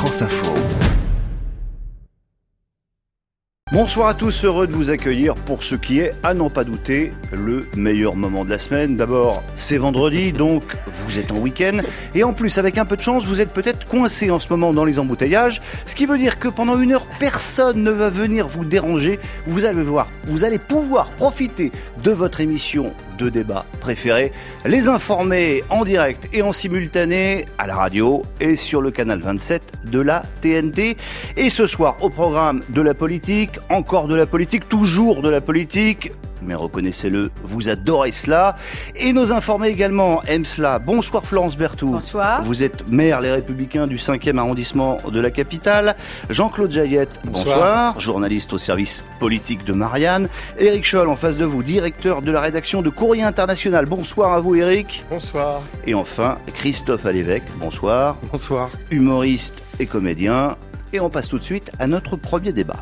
France Info. Bonsoir à tous, heureux de vous accueillir pour ce qui est, à n'en pas douter, le meilleur moment de la semaine. D'abord, c'est vendredi, donc vous êtes en week-end. Et en plus, avec un peu de chance, vous êtes peut-être coincé en ce moment dans les embouteillages. Ce qui veut dire que pendant une heure, personne ne va venir vous déranger. Vous allez pouvoir profiter de votre émission de débat préférée. Les informer en direct et en simultané à la radio et sur le canal 27 de la TNT. Et ce soir, au programme de la politique, encore de la politique, toujours de la politique, mais reconnaissez-le, vous adorez cela. Et nos informés également aiment cela. Bonsoir Florence Berthoud. Bonsoir. Vous êtes maire Les Républicains du 5e arrondissement de la capitale. Jean-Claude Jaillette, bonsoir. Journaliste au service politique de Marianne. Éric Scholl en face de vous, directeur de la rédaction de Courrier International. Bonsoir à vous Éric. Bonsoir. Et enfin, Christophe Alévèque, bonsoir. Bonsoir. Humoriste et comédien. Et on passe tout de suite à notre premier débat.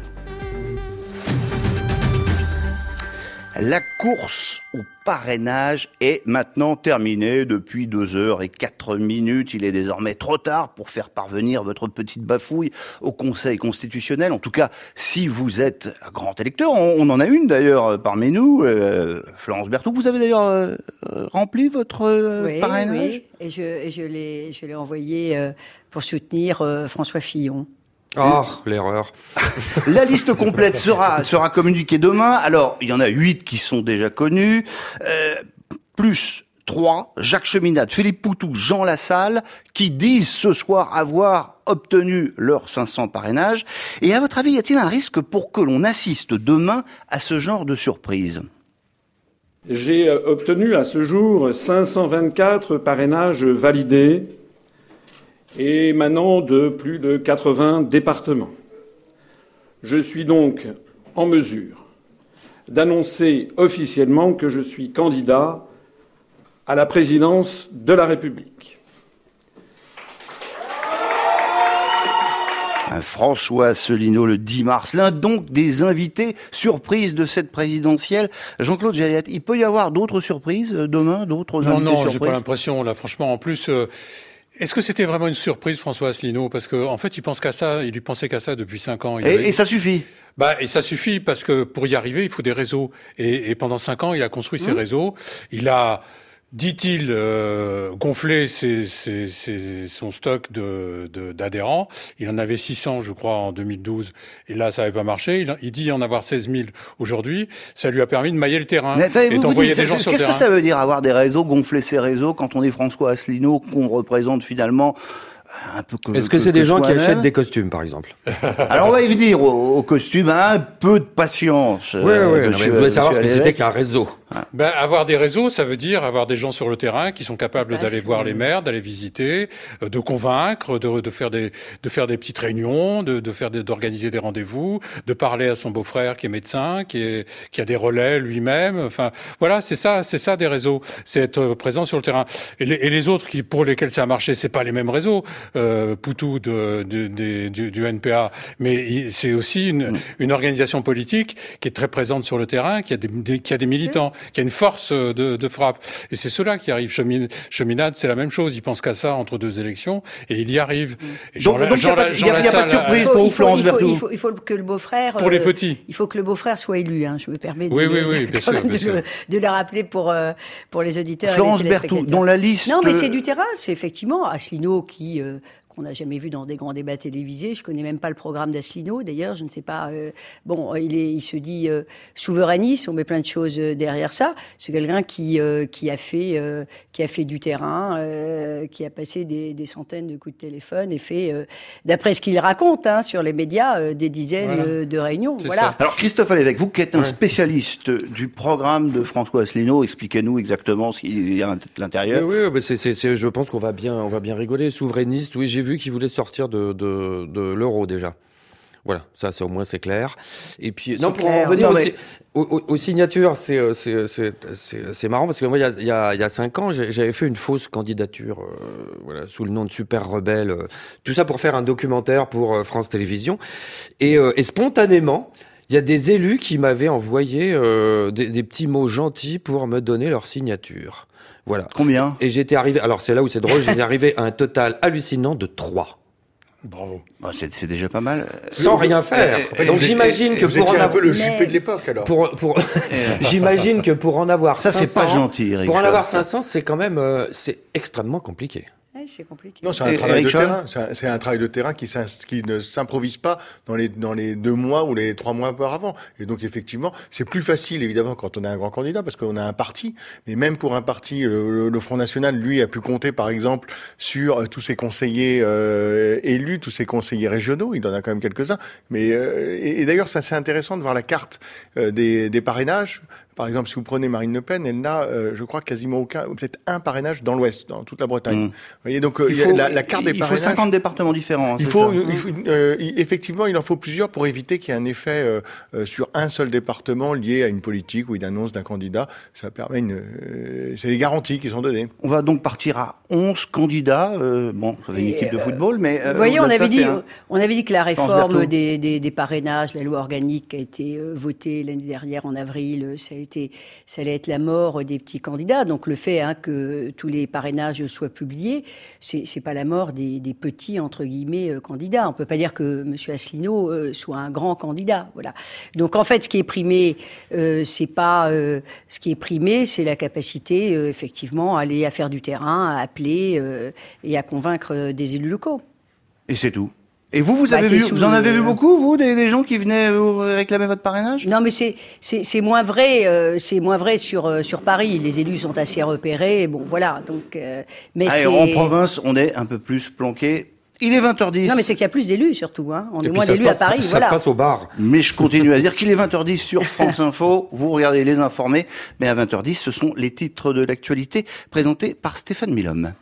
La course au parrainage est maintenant terminée depuis 2h04. Il est désormais trop tard pour faire parvenir votre petite bafouille au Conseil constitutionnel. En tout cas, si vous êtes un grand électeur, on en a une d'ailleurs parmi nous, Florence Berthoud. Vous avez d'ailleurs rempli votre parrainage ? Oui, et je l'ai envoyé pour soutenir François Fillon. Oh, l'erreur. La liste complète sera communiquée demain. Alors, il y en a 8 qui sont déjà connus, plus 3, Jacques Cheminade, Philippe Poutou, Jean Lassalle, qui disent ce soir avoir obtenu leurs 500 parrainages. Et à votre avis, y a-t-il un risque pour que l'on assiste demain à ce genre de surprise ? J'ai obtenu à ce jour 524 parrainages validés, émanant de plus de 80 départements. Je suis donc en mesure d'annoncer officiellement que je suis candidat à la présidence de la République. François Asselineau le 10 mars, l'un donc des invités surprises de cette présidentielle. Jean-Claude Jaillette, il peut y avoir d'autres surprises demain, d'autres invités surprises ? Non, j'ai pas l'impression, là, franchement. En plus, est-ce que c'était vraiment une surprise, François Asselineau ? Parce que, en fait, il lui pensait qu'à ça depuis 5 ans. Et ça suffit. Et ça suffit parce que pour y arriver, il faut des réseaux. Et pendant 5 ans, il a construit ces réseaux. Il a, dit-il, gonflé son stock d'adhérents. Il en avait 600, je crois, en 2012. Et là, ça n'avait pas marché. Il dit en avoir 16 000 aujourd'hui. Ça lui a permis de mailler le terrain et d'envoyer des gens sur le terrain. Qu'est-ce que ça veut dire avoir des réseaux, gonfler ces réseaux, quand on est François Asselineau, qu'on représente finalement un peu Est-ce que c'est des gens qui achètent des costumes, par exemple ? Alors, on va y venir aux costumes. Un peu de patience. Oui. Je voulais savoir ce que c'était qu'un réseau. Avoir des réseaux, ça veut dire avoir des gens sur le terrain qui sont capables d'aller voir les maires, d'aller visiter, de convaincre, de faire des petites réunions, d'organiser des rendez-vous, de parler à son beau-frère qui est médecin, qui a des relais lui-même. Enfin, voilà, c'est ça des réseaux. C'est être présent sur le terrain. Et les autres pour lesquels ça a marché, c'est pas les mêmes réseaux. Poutou du NPA, mais c'est aussi une organisation politique qui est très présente sur le terrain, qui a des militants, qui a une force de frappe. Et c'est cela qui arrive. Cheminade, c'est la même chose. Il pense qu'à ça entre 2 élections et il y arrive. Et donc il n'y a pas de surprise pour vous, Florence Berthoud. Il faut que le beau-frère... Pour les petits. Il faut que le beau-frère soit élu. Je me permets de le rappeler pour les auditeurs. Florence Berthoud, dont la liste... Non, mais c'est du terrain. C'est effectivement Asselineau qu'on n'a jamais vu dans des grands débats télévisés. Je connais même pas le programme d'Asselineau, d'ailleurs, je ne sais pas. Il se dit souverainiste, on met plein de choses derrière ça. C'est quelqu'un qui a fait du terrain, qui a passé des centaines de coups de téléphone et fait, d'après ce qu'il raconte sur les médias, des dizaines de réunions. Voilà. Alors Christophe Alévèque, vous qui êtes un spécialiste du programme de François Asselineau, expliquez-nous exactement ce qu'il y a à l'intérieur. Oui, je pense qu'on va bien rigoler. Souverainiste, oui, j'ai vu qu'il voulait sortir de l'euro déjà. Voilà, ça au moins c'est clair. Et puis pour en revenir aux signatures, c'est marrant parce que moi il y a 5 ans, j'avais fait une fausse candidature sous le nom de Super Rebelle, tout ça pour faire un documentaire pour France Télévisions et spontanément il y a des élus qui m'avaient envoyé des petits mots gentils pour me donner leur signature. Voilà. Combien ? Et j'étais arrivé, alors c'est là où c'est drôle, j'étais arrivé à un total hallucinant de 3. Bravo. Bah, c'est déjà pas mal. Sans rien faire. Donc j'imagine que pour en avoir un peu le Juppé de l'époque alors. J'imagine que pour en avoir ça 500, c'est pas gentil, Eric. Pour en avoir 500, c'est quand même c'est extrêmement compliqué. Ouais, c'est compliqué. Non, c'est un travail de terrain. C'est un travail de terrain qui ne s'improvise pas dans les 2 mois ou les 3 mois auparavant. Et donc, effectivement, c'est plus facile, évidemment, quand on a un grand candidat, parce qu'on a un parti. Mais même pour un parti, le Front National, lui, a pu compter, par exemple, sur tous ses conseillers élus, tous ses conseillers régionaux. Il en a quand même quelques-uns. Mais et d'ailleurs, ça c'est intéressant de voir la carte des parrainages. Par exemple, si vous prenez Marine Le Pen, elle n'a, je crois, quasiment aucun, ou peut-être un parrainage dans l'Ouest, dans toute la Bretagne. Vous voyez, donc la carte des parrainages. Il faut 50 départements différents. Effectivement, il en faut plusieurs pour éviter qu'il y ait un effet sur un seul département lié à une politique ou une annonce d'un candidat. Ça permet c'est des garanties qui sont données. On va donc partir à 11 candidats. Bon, ça va une équipe de football, mais vous voyez, on avait dit que la réforme des parrainages, la loi organique qui a été votée l'année dernière en avril, ça allait être la mort des petits candidats. Donc le fait que tous les parrainages soient publiés, c'est pas la mort des petits entre guillemets candidats. On peut pas dire que M. Asselineau soit un grand candidat. Voilà. Donc en fait, ce qui est primé, c'est pas ce qui est primé, c'est la capacité effectivement à faire du terrain, à appeler et à convaincre des élus locaux. Et c'est tout. Et vous avez vu, vous en avez vu beaucoup, vous, des gens qui venaient vous réclamer votre parrainage? Non, mais c'est moins vrai, sur Paris. Les élus sont assez repérés, bon, voilà. Donc, mais en province, on est un peu plus planqué. Il est 20h10. Non, mais c'est qu'il y a plus d'élus, surtout, hein. On est moins d'élus à Paris, voilà. Ça se passe au bar. Mais je continue à dire qu'il est 20h10 sur France Info. Vous regardez Les Informés. Mais à 20h10, ce sont les titres de l'actualité présentés par Stéphane Milhomme.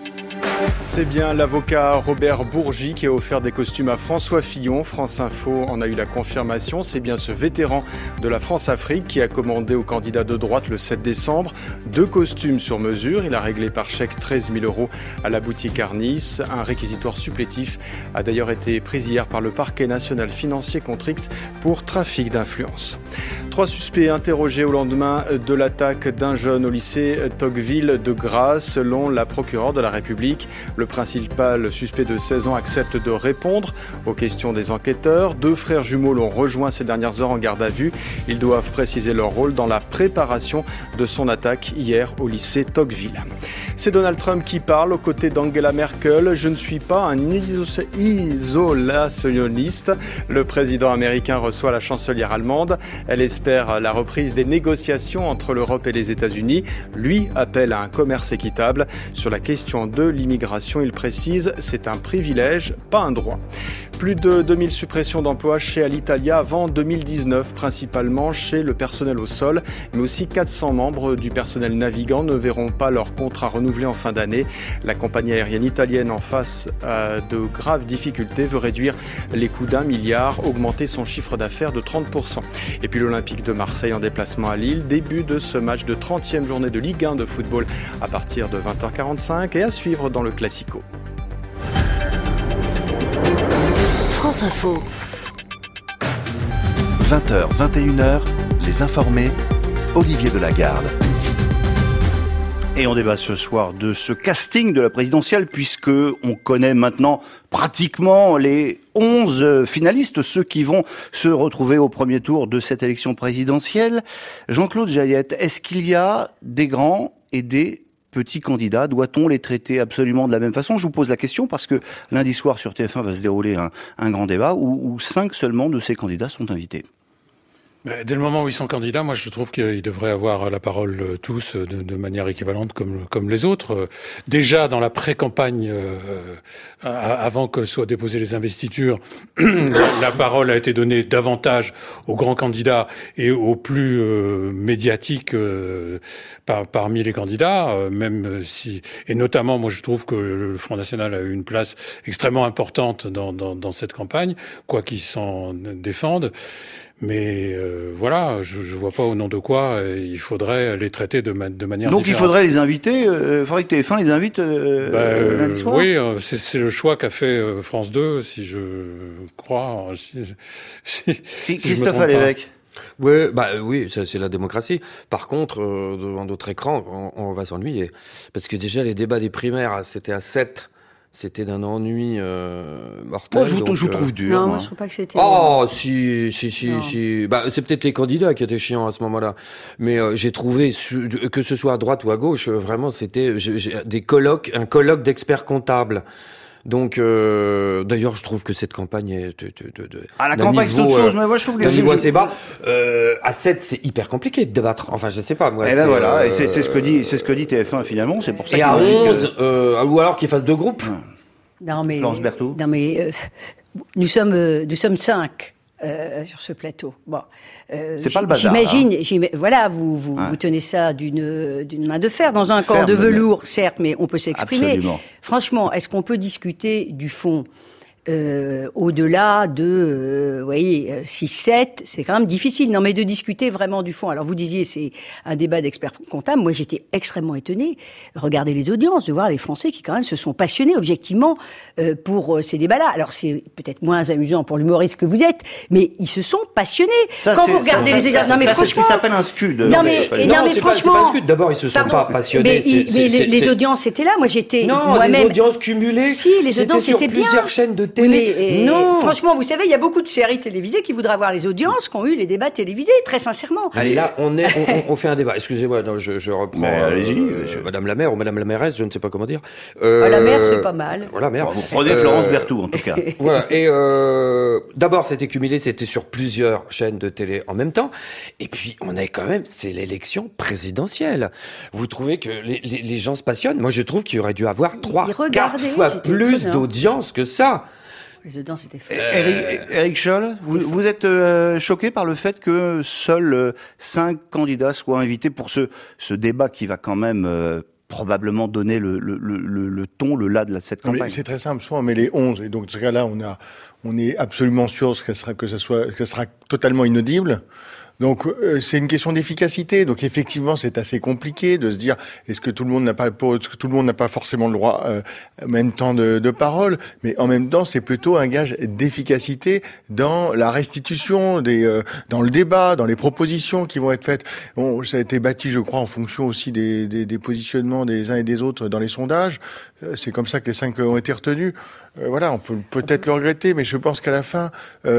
C'est bien l'avocat Robert Bourgi qui a offert des costumes à François Fillon. France Info en a eu la confirmation. C'est bien ce vétéran de la France-Afrique qui a commandé au candidat de droite le 7 décembre 2 costumes sur mesure. Il a réglé par chèque 13 000 € à la boutique Arnis. Un réquisitoire supplétif a d'ailleurs été pris hier par le parquet national financier contre X pour trafic d'influence. 3 suspects interrogés au lendemain de l'attaque d'un jeune au lycée Tocqueville de Grasse, selon la procureure de la République. Le principal suspect de 16 ans accepte de répondre aux questions des enquêteurs. 2 frères jumeaux l'ont rejoint ces dernières heures en garde à vue. Ils doivent préciser leur rôle dans la préparation de son attaque hier au lycée Tocqueville. C'est Donald Trump qui parle aux côtés d'Angela Merkel. Je ne suis pas un isolationniste. Le président américain reçoit la chancelière allemande. Elle espère la reprise des négociations entre l'Europe et les États-Unis. Lui appelle à un commerce équitable. Sur la question de l'immigration, il précise, c'est un privilège, pas un droit. Plus de 2000 suppressions d'emplois chez Alitalia avant 2019, principalement chez le personnel au sol, mais aussi 400 membres du personnel navigant ne verront pas leur contrat renouvelé en fin d'année. La compagnie aérienne italienne, en face à de graves difficultés, veut réduire les coûts d'1 milliard, augmenter son chiffre d'affaires de 30%. Et puis l'Olympique de Marseille en déplacement à Lille, début de ce match de 30e journée de Ligue 1 de football à partir de 20h45 et à suivre dans le Classico. France Info. 20h, 21h, Les Informés, Olivier Delagarde. Et on débat ce soir de ce casting de la présidentielle, puisque on connaît maintenant pratiquement les 11 finalistes, ceux qui vont se retrouver au premier tour de cette élection présidentielle. Jean-Claude Jaillette, est-ce qu'il y a des grands et des petits candidats? Doit-on les traiter absolument de la même façon? Je vous pose la question parce que lundi soir sur TF1 va se dérouler un grand débat où 5 seulement de ces candidats sont invités. Dès le moment où ils sont candidats, moi je trouve qu'ils devraient avoir la parole tous de manière équivalente comme les autres. Déjà dans la pré-campagne, avant que soient déposées les investitures, la parole a été donnée davantage aux grands candidats et aux plus médiatiques parmi les candidats, même si, et notamment moi je trouve que le Front National a eu une place extrêmement importante dans cette campagne, quoi qu'ils s'en défendent. Mais voilà, je vois pas au nom de quoi il faudrait les traiter de manière Donc différente. Il faudrait les inviter, il faudrait que TF1 les invite lundi soir. Oui, c'est le choix qu'a fait France 2, si je crois. Christophe Alévêque. Oui, c'est la démocratie. Par contre, devant d'autres écrans, on va s'ennuyer. Parce que déjà, les débats des primaires, c'était à 7. C'était d'un ennui mortel. Moi, je vous trouve dur. Non, moi, je trouve pas que c'était... Oh, si. Bah, c'est peut-être les candidats qui étaient chiants à ce moment-là. Mais j'ai trouvé, que ce soit à droite ou à gauche, vraiment, c'était un colloque d'experts comptables. Donc, d'ailleurs, je trouve que cette campagne est la campagne, c'est autre chose, mais moi, je trouve que le niveau assez bas. À 7, c'est hyper compliqué de débattre. Enfin, je sais pas, moi. Et ben voilà, et c'est ce que dit TF1 finalement, c'est pour ça et à 11, ou alors qu'ils fassent 2 groupes. Non, mais. Florence Berthoud. Non, mais, nous sommes 5. Sur ce plateau. Bon, c'est pas le bazar. J'imagine, voilà, vous tenez ça d'une main de fer dans un corps de velours, certes, mais on peut s'exprimer. Absolument. Franchement, est-ce qu'on peut discuter du fond au-delà de, vous voyez, 6-7, c'est quand même difficile. Non, mais de discuter vraiment du fond. Alors, vous disiez, c'est un débat d'experts comptables. Moi, j'étais extrêmement étonnée. Regardez les audiences, de voir les Français qui, quand même, se sont passionnés objectivement pour ces débats-là. Alors, c'est peut-être moins amusant pour l'humoriste que vous êtes, mais ils se sont passionnés. Quand vous regardez les exercices, c'est ce qui s'appelle un scud. Non, mais franchement, c'est pas un scud. D'abord, ils se sont pas passionnés. Mais les audiences étaient là. Moi, j'étais moi-même. Les audiences cumulées. Si, les audiences étaient bien. Plusieurs chaînes de télé. Oui, non. Franchement, vous savez, il y a beaucoup de séries télévisées qui voudraient avoir les audiences qu'ont eu les débats télévisés, très sincèrement. Allez, là, on fait un débat. Excusez-moi, non, je reprends. Allez-y, Madame la maire ou Madame la mairesse, je ne sais pas comment dire. La maire, c'est pas mal. Voilà, maire. Vous prenez Florence Berthoud, en tout cas. Voilà. Et d'abord, c'était cumulé, c'était sur plusieurs chaînes de télé en même temps. Et puis, on est quand même, c'est l'élection présidentielle. Vous trouvez que les gens se passionnent? Moi, je trouve qu'il aurait dû avoir 3-4 fois plus d'audience que ça. Les audiences étaient faites. Éric Scholl, vous êtes choqué par le fait que seuls 5 candidats soient invités pour ce débat qui va quand même probablement donner le ton, le là de cette campagne. C'est très simple, soit on met les 11, et donc dans ce cas-là, on est absolument sûr que ça sera totalement inaudible. Donc c'est une question d'efficacité. Donc effectivement, c'est assez compliqué de se dire est-ce que tout le monde n'a pas forcément le droit en même temps de parole, mais en même temps, c'est plutôt un gage d'efficacité dans la restitution dans le débat, dans les propositions qui vont être faites. Bon, ça a été bâti, je crois, en fonction aussi des positionnements des uns et des autres dans les sondages. C'est comme ça que les 5 ont été retenus. Voilà, on peut peut-être le regretter, mais je pense qu'à la fin,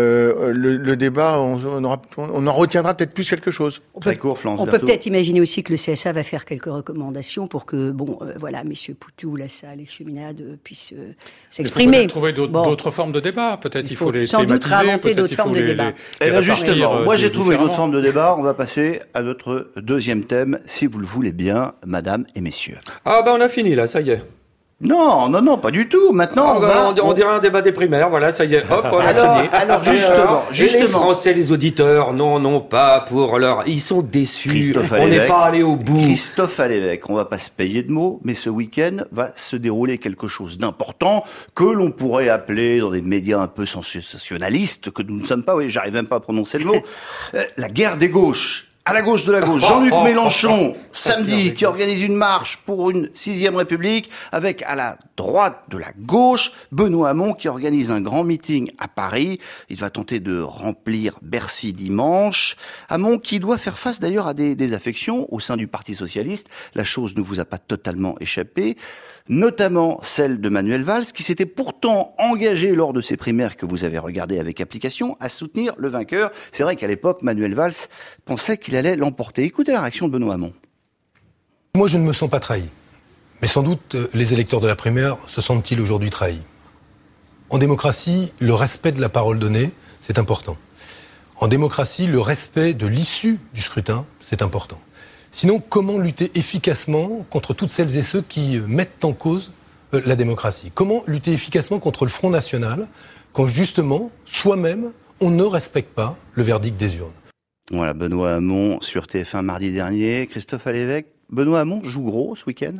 le débat, on en retiendra peut-être plus quelque chose. On peut peut-être imaginer aussi que le CSA va faire quelques recommandations pour que, voilà, messieurs Poutou, Lassalle et Cheminade puissent s'exprimer. Il faut trouver d'autres formes de débat. Peut-être il faut les sans doute inventer d'autres formes de débat. Et bien justement, moi j'ai trouvé une autre forme de débat. On va passer à notre deuxième thème, si vous le voulez bien, mesdames et messieurs. Ah on a fini là, ça y est. Non, pas du tout. Maintenant, on dirait un débat des primaires. Voilà, ça y est. Hop, on a fini. Alors, justement. Les Français, les auditeurs, non, pas pour leur. Ils sont déçus. On n'est pas allé au bout. Christophe Alévèque, on va pas se payer de mots, mais ce week-end va se dérouler quelque chose d'important que l'on pourrait appeler dans des médias un peu sensationnalistes, que nous ne sommes pas. Oui, j'arrive même pas à prononcer le mot. La guerre des gauches. À la gauche de la gauche, Jean-Luc Mélenchon, samedi, qui organise une marche pour une 6e République, avec à la droite de la gauche, Benoît Hamon, qui organise un grand meeting à Paris. Il va tenter de remplir Bercy dimanche. Hamon, qui doit faire face d'ailleurs à des désaffections au sein du Parti Socialiste. La chose ne vous a pas totalement échappé. Notamment celle de Manuel Valls, qui s'était pourtant engagé lors de ces primaires que vous avez regardées avec application à soutenir le vainqueur. C'est vrai qu'à l'époque, Manuel Valls pensait qu'il allait l'emporter. Écoutez la réaction de Benoît Hamon. Moi, je ne me sens pas trahi. Mais sans doute, les électeurs de la primaire se sentent-ils aujourd'hui trahis. En démocratie, le respect de la parole donnée, c'est important. En démocratie, le respect de l'issue du scrutin, c'est important. Sinon, comment lutter efficacement contre toutes celles et ceux qui mettent en cause la démocratie? Comment lutter efficacement contre le Front National quand justement, soi-même, on ne respecte pas le verdict des urnes? Voilà, Benoît Hamon sur TF1 mardi dernier. Christophe Alévèque, Benoît Hamon joue gros ce week-end?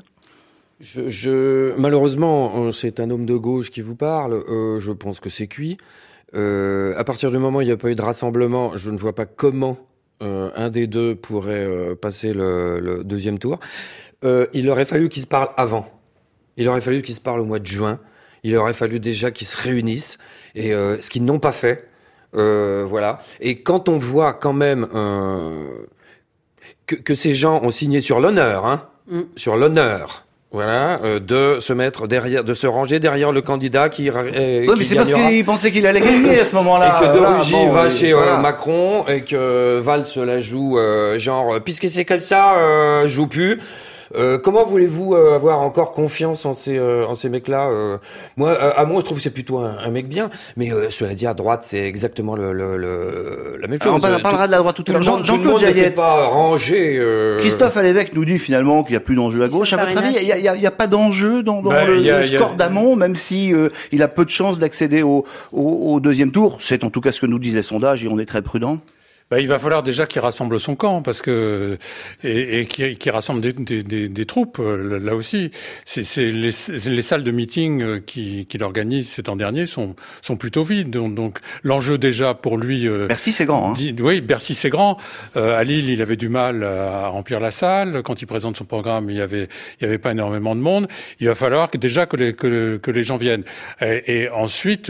Malheureusement, c'est un homme de gauche qui vous parle. Je pense que c'est cuit. À partir du moment où il n'y a pas eu de rassemblement, je ne vois pas comment un des deux pourrait passer le deuxième tour. Il aurait fallu qu'ils se parlent avant. Il aurait fallu qu'ils se parlent au mois de juin. Il aurait fallu déjà qu'ils se réunissent. Et ce qu'ils n'ont pas fait. Voilà. Et quand on voit quand même que ces gens ont signé sur l'honneur, sur l'honneur, Voilà, de se mettre derrière, de se ranger derrière le candidat qui oui, mais c'est parce qu'il pensait qu'il allait gagner à ce moment-là. Et que De Rugy va chez Macron et que Valls la joue genre puisque c'est comme ça, joue plus. Comment voulez-vous avoir encore confiance en ces mecs-là Moi, Hamon, je trouve que c'est plutôt un mec bien, mais cela dit, à droite, c'est exactement la même chose. On parlera de la droite tout à l'heure. Jean-Claude Jaillet, pas rangé. Christophe Alévêque nous dit finalement qu'il n'y a plus d'enjeu à gauche. À votre avis, il y a pas d'enjeu dans le score d'Hamon, même si il a peu de chances d'accéder au deuxième tour. C'est en tout cas ce que nous disent les sondages et on est très prudent. Il va falloir déjà qu'il rassemble son camp, parce que et qu'il rassemble des troupes. Là aussi, c'est les salles de meeting qu'il organise ces temps derniers sont plutôt vides. Donc l'enjeu déjà pour lui. Bercy c'est grand. Hein. Oui, Bercy c'est grand. À Lille, il avait du mal à remplir la salle. Quand il présente son programme, il y avait pas énormément de monde. Il va falloir que les gens viennent. Et ensuite.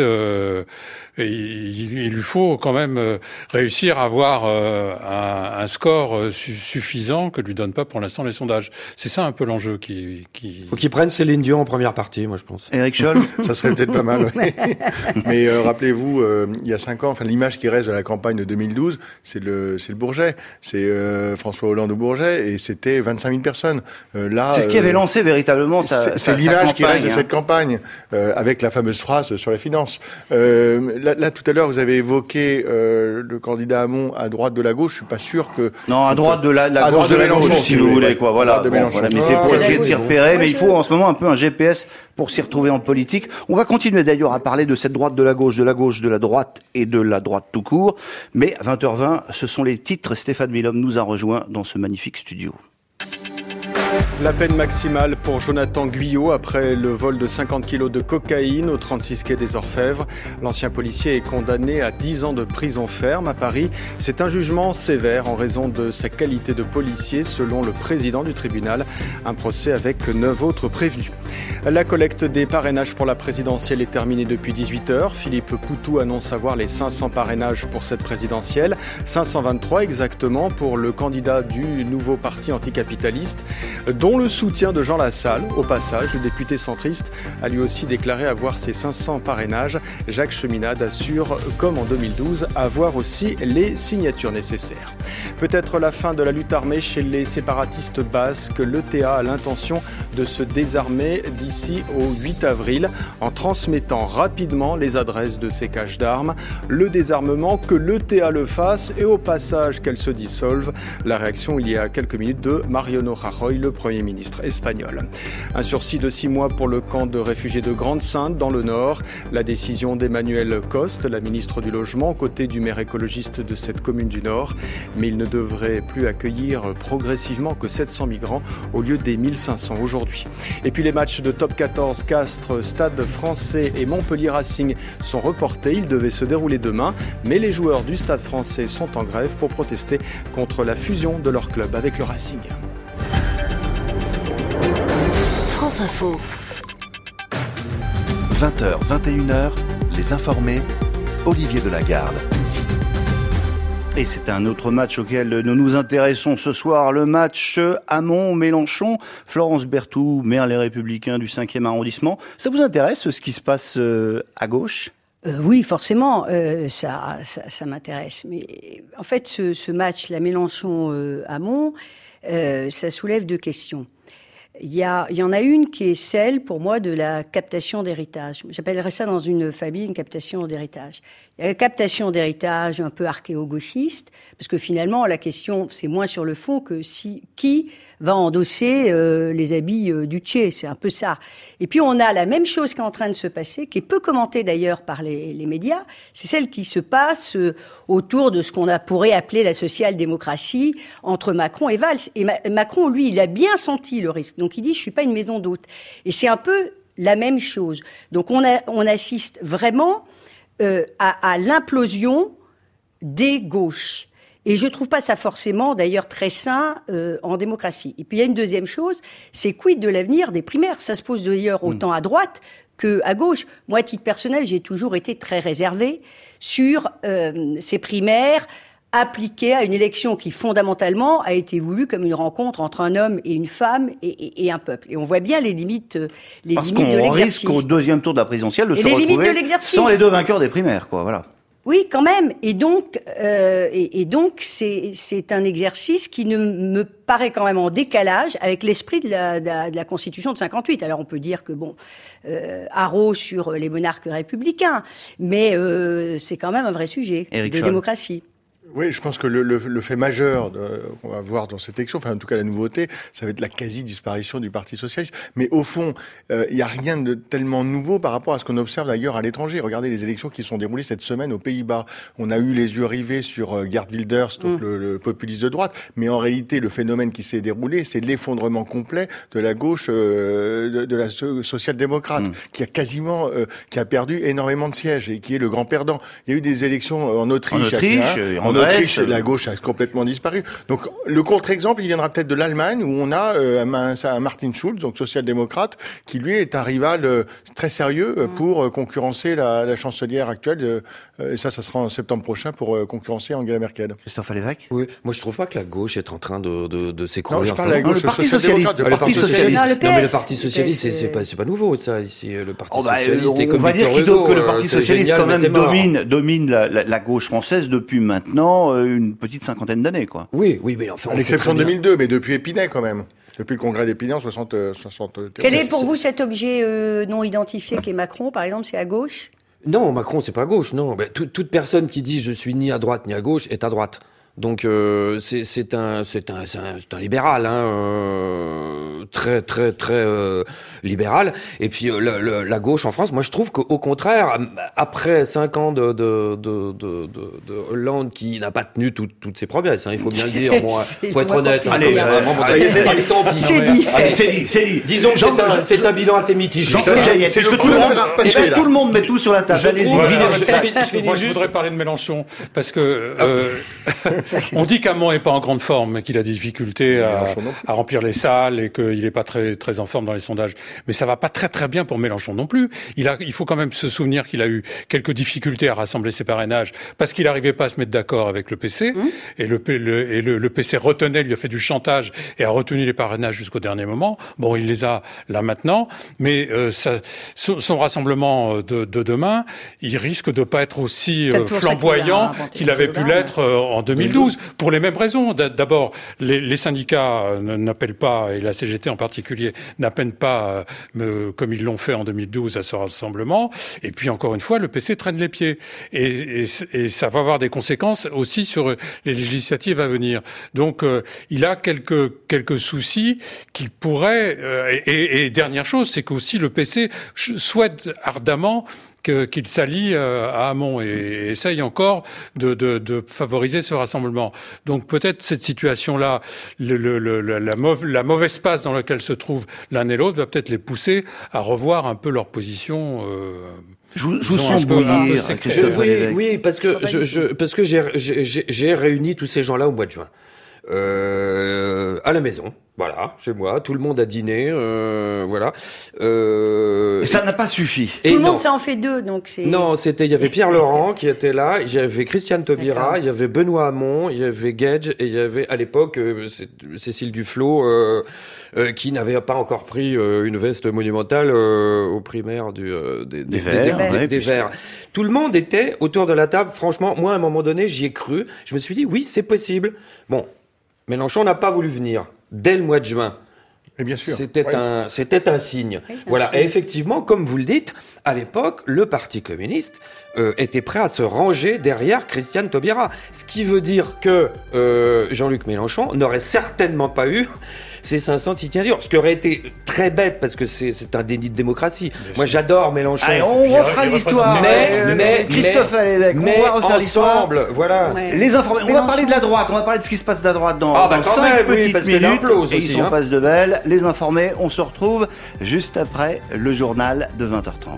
Il lui faut quand même réussir à avoir un score suffisant que lui donnent pas pour l'instant les sondages. C'est ça un peu l'enjeu Faut qu'il prenne Céline Dion en première partie, moi je pense. Éric Scholl, ça serait peut-être pas mal. Ouais. Mais rappelez-vous, il y a 5 ans, enfin l'image qui reste de la campagne de 2012, c'est le Bourget, c'est François Hollande au Bourget, et c'était 25 000 personnes. Là, c'est ce qui avait lancé véritablement c'est l'image qui reste de cette campagne, avec la fameuse phrase sur la finance. Là, tout à l'heure, vous avez évoqué le candidat Hamon à droite de la gauche. Je suis pas sûr que... Non, à droite de la gauche de Mélenchon, si vous voulez, quoi. Voilà. Mais c'est pour essayer de s'y repérer. Mais il faut en ce moment un peu un GPS pour s'y retrouver en politique. On va continuer d'ailleurs à parler de cette droite de la gauche, de la droite et de la droite tout court. Mais à 20h20, ce sont les titres. Stéphane Milhomme nous a rejoint dans ce magnifique studio. La peine maximale pour Jonathan Guyot après le vol de 50 kilos de cocaïne au 36 quai des Orfèvres. L'ancien policier est condamné à 10 ans de prison ferme à Paris. C'est un jugement sévère en raison de sa qualité de policier selon le président du tribunal. Un procès avec 9 autres prévenus. La collecte des parrainages pour la présidentielle est terminée depuis 18h. Philippe Poutou annonce avoir les 500 parrainages pour cette présidentielle. 523 exactement pour le candidat du nouveau parti anticapitaliste, dont le soutien de Jean Lassalle. Au passage, le député centriste a lui aussi déclaré avoir ses 500 parrainages. Jacques Cheminade assure, comme en 2012, avoir aussi les signatures nécessaires. Peut-être la fin de la lutte armée chez les séparatistes basques. L'ETA a l'intention de se désarmer d'ici au 8 avril en transmettant rapidement les adresses de ces caches d'armes. Le désarmement, que l'ETA le fasse et au passage qu'elle se dissolve. La réaction il y a quelques minutes de Mariano Rajoy, le Premier ministre espagnol. Un sursis de 6 mois pour le camp de réfugiés de Grande-Synthe dans le Nord. La décision d'Emmanuel Coste, la ministre du Logement, aux côtés du maire écologiste de cette commune du Nord. Mais il ne devrait plus accueillir progressivement que 700 migrants au lieu des 1500 aujourd'hui. Et puis les matchs de Top 14, Castres, Stade Français et Montpellier Racing sont reportés. Ils devaient se dérouler demain, mais les joueurs du Stade Français sont en grève pour protester contre la fusion de leur club avec le Racing. France Info. 20h, 21h, les informés, Olivier Delagarde. Et c'est un autre match auquel nous nous intéressons ce soir, le match Hamon-Mélenchon. Florence Berthoud, maire Les Républicains du 5e arrondissement. Ça vous intéresse ce qui se passe à gauche ? Oui, forcément, ça m'intéresse. Mais en fait, ce match, la Mélenchon-Hamon, ça soulève 2 questions. Il y en a une qui est celle, pour moi, de la captation d'héritage. J'appellerais ça dans une famille une captation d'héritage. Il y a la captation d'héritage un peu archéo-gauchiste, parce que finalement, la question, c'est moins sur le fond que qui va endosser les habits du Tché. C'est un peu ça. Et puis, on a la même chose qui est en train de se passer, qui est peu commentée d'ailleurs par les médias. C'est celle qui se passe autour de ce qu'on pourrait appeler la social-démocratie entre Macron et Valls. Et Macron, lui, il a bien senti le risque. Donc, il dit, je suis pas une maison d'hôte. Et c'est un peu la même chose. Donc, on assiste vraiment à l'implosion des gauches. Et je trouve pas ça forcément, d'ailleurs, très sain en démocratie. Et puis, il y a une deuxième chose, c'est quid de l'avenir des primaires. Ça se pose d'ailleurs autant à droite qu'à gauche. Moi, à titre personnel, j'ai toujours été très réservée sur ces primaires appliqué à une élection qui, fondamentalement, a été voulue comme une rencontre entre un homme et une femme et un peuple. Et on voit bien les limites de l'exercice. Parce qu'on risque au deuxième tour de la présidentielle de se retrouver sans les deux vainqueurs des primaires, quoi, voilà. Oui, quand même. Et donc, c'est un exercice qui ne me paraît quand même en décalage avec l'esprit de la Constitution de 58. Alors, on peut dire que haro sur les monarques républicains, mais c'est quand même un vrai sujet de démocratie. Oui, je pense que le fait majeur qu'on va voir dans cette élection, enfin en tout cas la nouveauté, ça va être la quasi-disparition du Parti socialiste. Mais au fond, il n'y a rien de tellement nouveau par rapport à ce qu'on observe d'ailleurs à l'étranger. Regardez les élections qui sont déroulées cette semaine aux Pays-Bas. On a eu les yeux rivés sur Geert Wilders, donc le populiste de droite. Mais en réalité, le phénomène qui s'est déroulé, c'est l'effondrement complet de la gauche, de la social-démocrate, qui a perdu énormément de sièges et qui est le grand perdant. Il y a eu des élections en Autriche, en Autriche, la gauche a complètement disparu. Donc, le contre-exemple, il viendra peut-être de l'Allemagne, où on a un Martin Schulz, donc social-démocrate, qui lui est un rival très sérieux pour concurrencer la chancelière actuelle. Ça sera en septembre prochain pour concurrencer Angela Merkel. Christophe Alévèque ? Oui, moi je trouve pas que la gauche est en train de s'écrouler. Non, je parle de la gauche, le Parti socialiste. Non, mais le Parti socialiste, c'est pas nouveau, ça, ici. Le Parti socialiste est comme on va dire que le Parti socialiste, quand même, domine la gauche française depuis maintenant une petite cinquantaine d'années, quoi. Oui, mais enfin. À l'exception de 2002, mais depuis Épinay, quand même. Depuis le congrès d'Épinay en 60. Quel est pour vous cet objet non identifié qu'est Macron, par exemple, c'est à gauche ? Non, Macron, c'est pas à gauche, non. Toute personne qui dit je suis ni à droite ni à gauche est à droite. Donc c'est un libéral, très libéral. Et puis la gauche en France, moi je trouve qu'au contraire, après 5 ans de Hollande qui n'a pas tenu toutes ses promesses, il faut bien le dire. Bon, faut être honnête. Allez, c'est dit. C'est dit. Disons que c'est un bilan assez mitigé. Est-ce que tout le monde met tout sur la table? Moi, je voudrais parler de Mélenchon parce que on dit qu'Hamon est pas en grande forme, mais qu'il a des difficultés à remplir les salles et qu'il est pas très en forme dans les sondages. Mais ça va pas très bien pour Mélenchon non plus. Il faut quand même se souvenir qu'il a eu quelques difficultés à rassembler ses parrainages parce qu'il n'arrivait pas à se mettre d'accord avec le PC. Et le PC lui a fait du chantage et a retenu les parrainages jusqu'au dernier moment. Bon, il les a là maintenant, mais son rassemblement de demain, il risque de pas être aussi flamboyant qu'il avait pu l'être en 2012. Pour les mêmes raisons. D'abord, les syndicats n'appellent pas, et la CGT en particulier, n'appellent pas, comme ils l'ont fait en 2012, à ce rassemblement. Et puis, encore une fois, le PC traîne les pieds. Et ça va avoir des conséquences aussi sur les législatives à venir. Donc, il a quelques soucis qui pourraient... Et dernière chose, c'est qu'aussi le PC souhaite ardemment qu'il s'allie à Hamon et essaye encore de favoriser ce rassemblement. Donc peut-être cette situation-là, la mauvaise passe dans laquelle se trouvent l'un et l'autre va peut-être les pousser à revoir un peu leur position. Je vous sens bouillir. Oui, parce que j'ai réuni tous ces gens-là au mois de juin. À la maison, voilà, chez moi, tout le monde a dîné, voilà. Et ça n'a pas suffi. Tout le monde, ça en fait deux, donc c'est... Non, il y avait Pierre Laurent qui était là, il y avait Christiane Taubira, il y avait Benoît Hamon, il y avait Gage, et il y avait, à l'époque, Cécile Duflot, qui n'avait pas encore pris une veste monumentale aux primaires des Verts. Tout le monde était autour de la table. Franchement, moi, à un moment donné, j'y ai cru. Je me suis dit, oui, c'est possible. Bon, Mélenchon n'a pas voulu venir dès le mois de juin. Et bien sûr. C'était un signe. Oui, voilà. Et effectivement, comme vous le dites, à l'époque, le Parti communiste était prêt à se ranger derrière Christiane Taubira. Ce qui veut dire que Jean-Luc Mélenchon n'aurait certainement pas eu ces 500 signatures. Ce qui aurait été très bête, parce que c'est un déni de démocratie. Moi, j'adore Mélenchon. Allez, on refera l'histoire. Mais Christophe Alévèque, on va refaire l'histoire. Voilà. Ouais. Les informés. On va parler de la droite. On va parler de ce qui se passe de la droite dans 5 petites minutes. Et ils sont pas de belles. Les informés, on se retrouve juste après le journal de 20h30.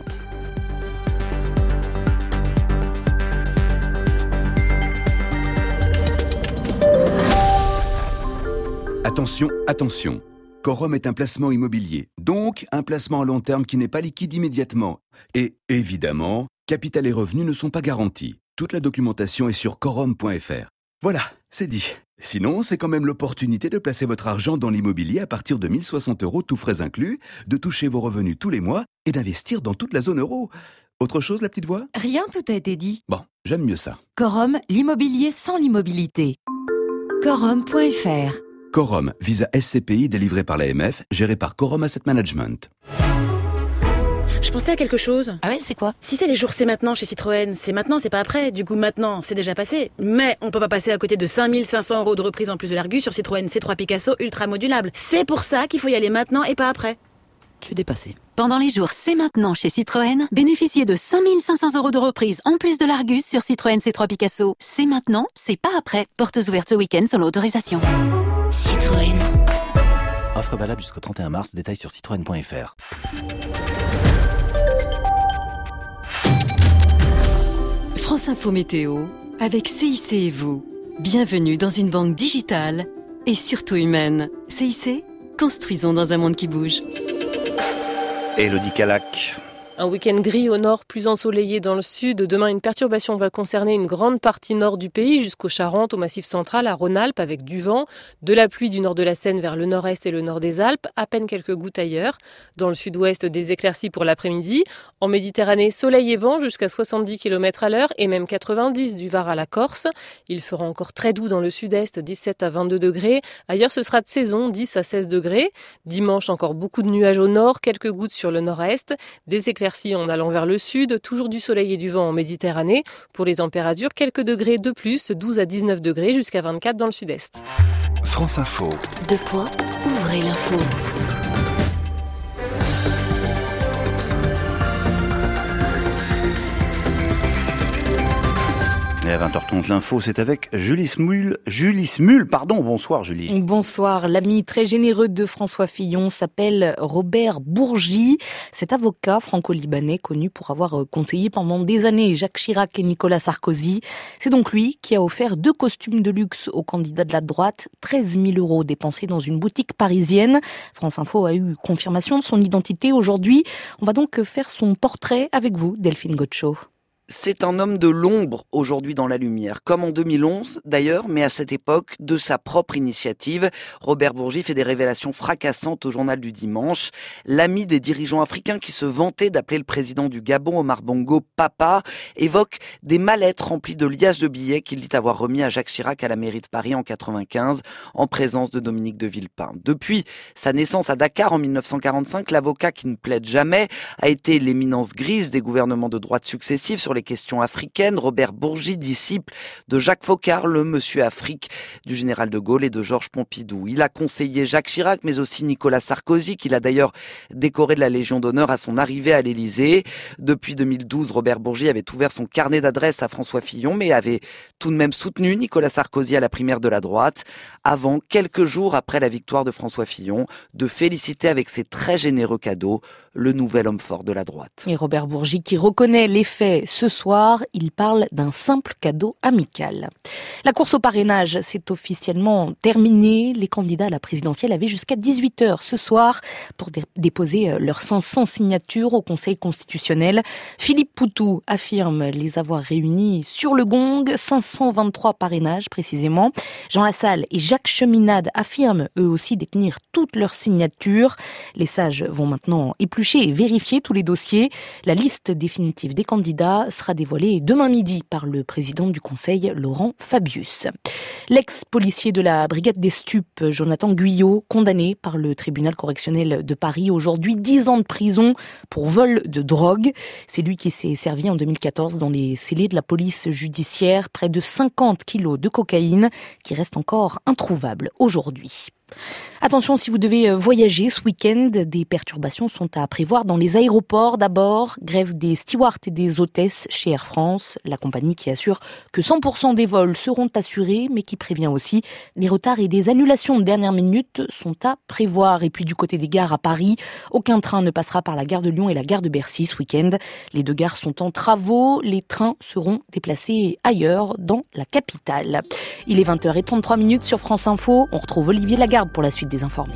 Attention, attention. Quorum est un placement immobilier, donc un placement à long terme qui n'est pas liquide immédiatement. Et évidemment, capital et revenus ne sont pas garantis. Toute la documentation est sur quorum.fr. Voilà, c'est dit. Sinon, c'est quand même l'opportunité de placer votre argent dans l'immobilier à partir de 1 060 €, tout frais inclus, de toucher vos revenus tous les mois et d'investir dans toute la zone euro. Autre chose, la petite voix ? Rien, tout a été dit. Bon, j'aime mieux ça. Quorum, l'immobilier sans l'immobilité. Quorum.fr. Quorum, visa SCPI délivré par l'AMF, géré par Quorum Asset Management. Je pensais à quelque chose. Ah ouais, c'est quoi? Si c'est les jours c'est maintenant chez Citroën, c'est maintenant, c'est pas après. Du coup, maintenant, c'est déjà passé. Mais on peut pas passer à côté de 5 500 € de reprise en plus de l'Argus sur Citroën C3 Picasso ultra modulable. C'est pour ça qu'il faut y aller maintenant et pas après. Je suis dépassée. Pendant les jours c'est maintenant chez Citroën, bénéficiez de 5 500 € de reprise en plus de l'Argus sur Citroën C3 Picasso. C'est maintenant, c'est pas après. Portes ouvertes ce week-end sans l'autorisation. Citroën. Offre valable jusqu'au 31 mars, détails sur citroën.fr. France Info Météo, avec CIC et vous. Bienvenue dans une banque digitale et surtout humaine. CIC, construisons dans un monde qui bouge. Élodie Calac. Un week-end gris au nord, plus ensoleillé dans le sud. Demain, une perturbation va concerner une grande partie nord du pays, jusqu'aux Charentes, au Massif central, à Rhône-Alpes, avec du vent, de la pluie du nord de la Seine vers le nord-est et le nord des Alpes, à peine quelques gouttes ailleurs. Dans le sud-ouest, des éclaircies pour l'après-midi. En Méditerranée, soleil et vent jusqu'à 70 km à l'heure et même 90 du Var à la Corse. Il fera encore très doux dans le sud-est, 17 à 22 degrés. Ailleurs, ce sera de saison, 10 à 16 degrés. Dimanche, encore beaucoup de nuages au nord, quelques gouttes sur le nord-est, des éclaircies en allant vers le sud, toujours du soleil et du vent en Méditerranée. Pour les températures, quelques degrés de plus, 12 à 19 degrés jusqu'à 24 dans le sud-est. France Info. Ouvrez l'info. Et à 20h30, l'info, c'est avec Julie Smul. Bonsoir Julie. Bonsoir. L'ami très généreux de François Fillon s'appelle Robert Bourgi. Cet avocat franco-libanais connu pour avoir conseillé pendant des années Jacques Chirac et Nicolas Sarkozy. C'est donc lui qui a offert 2 costumes de luxe aux candidats de la droite, 13 000 € dépensés dans une boutique parisienne. France Info a eu confirmation de son identité aujourd'hui. On va donc faire son portrait avec vous, Delphine Gaucho. C'est un homme de l'ombre aujourd'hui dans la lumière, comme en 2011 d'ailleurs, mais à cette époque, de sa propre initiative. Robert Bourgi fait des révélations fracassantes au journal du dimanche. L'ami des dirigeants africains qui se vantaient d'appeler le président du Gabon, Omar Bongo, papa, évoque des mallettes remplies de liasses de billets qu'il dit avoir remis à Jacques Chirac à la mairie de Paris en 95, en présence de Dominique de Villepin. Depuis sa naissance à Dakar en 1945, l'avocat qui ne plaide jamais a été l'éminence grise des gouvernements de droite successifs sur les questions africaines. Robert Bourgi, disciple de Jacques Foccart, le monsieur Afrique du général de Gaulle et de Georges Pompidou. Il a conseillé Jacques Chirac, mais aussi Nicolas Sarkozy, qu'il a d'ailleurs décoré de la Légion d'honneur à son arrivée à l'Élysée. Depuis 2012, Robert Bourgi avait ouvert son carnet d'adresses à François Fillon, mais avait tout de même soutenu Nicolas Sarkozy à la primaire de la droite, avant, quelques jours après la victoire de François Fillon, de féliciter avec ses très généreux cadeaux le nouvel homme fort de la droite. Et Robert Bourgi qui reconnaît les faits ce soir, il parle d'un simple cadeau amical. La course au parrainage s'est officiellement terminée. Les candidats à la présidentielle avaient jusqu'à 18h ce soir pour déposer leurs 500 signatures au Conseil constitutionnel. Philippe Poutou affirme les avoir réunis sur le gong, 523 parrainages précisément. Jean Lassalle et Jacques Cheminade affirment eux aussi détenir toutes leurs signatures. Les sages vont maintenant éplucher et vérifier tous les dossiers. La liste définitive des candidats sera dévoilée demain midi par le président du Conseil, Laurent Fabius. L'ex-policier de la brigade des stupes, Jonathan Guyot, condamné par le tribunal correctionnel de Paris, aujourd'hui 10 ans de prison pour vol de drogue. C'est lui qui s'est servi en 2014 dans les scellés de la police judiciaire, près de 50 kilos de cocaïne qui reste encore introuvable aujourd'hui. Attention, si vous devez voyager ce week-end, des perturbations sont à prévoir dans les aéroports. D'abord, grève des stewards et des hôtesses chez Air France, la compagnie qui assure que 100% des vols seront assurés, mais qui prévient aussi des retards et des annulations de dernière minute sont à prévoir. Et puis du côté des gares à Paris, aucun train ne passera par la gare de Lyon et la gare de Bercy ce week-end. Les 2 gares sont en travaux, les trains seront déplacés ailleurs dans la capitale. Il est 20h33 sur France Info, on retrouve Olivier Lagarde pour la suite des informés.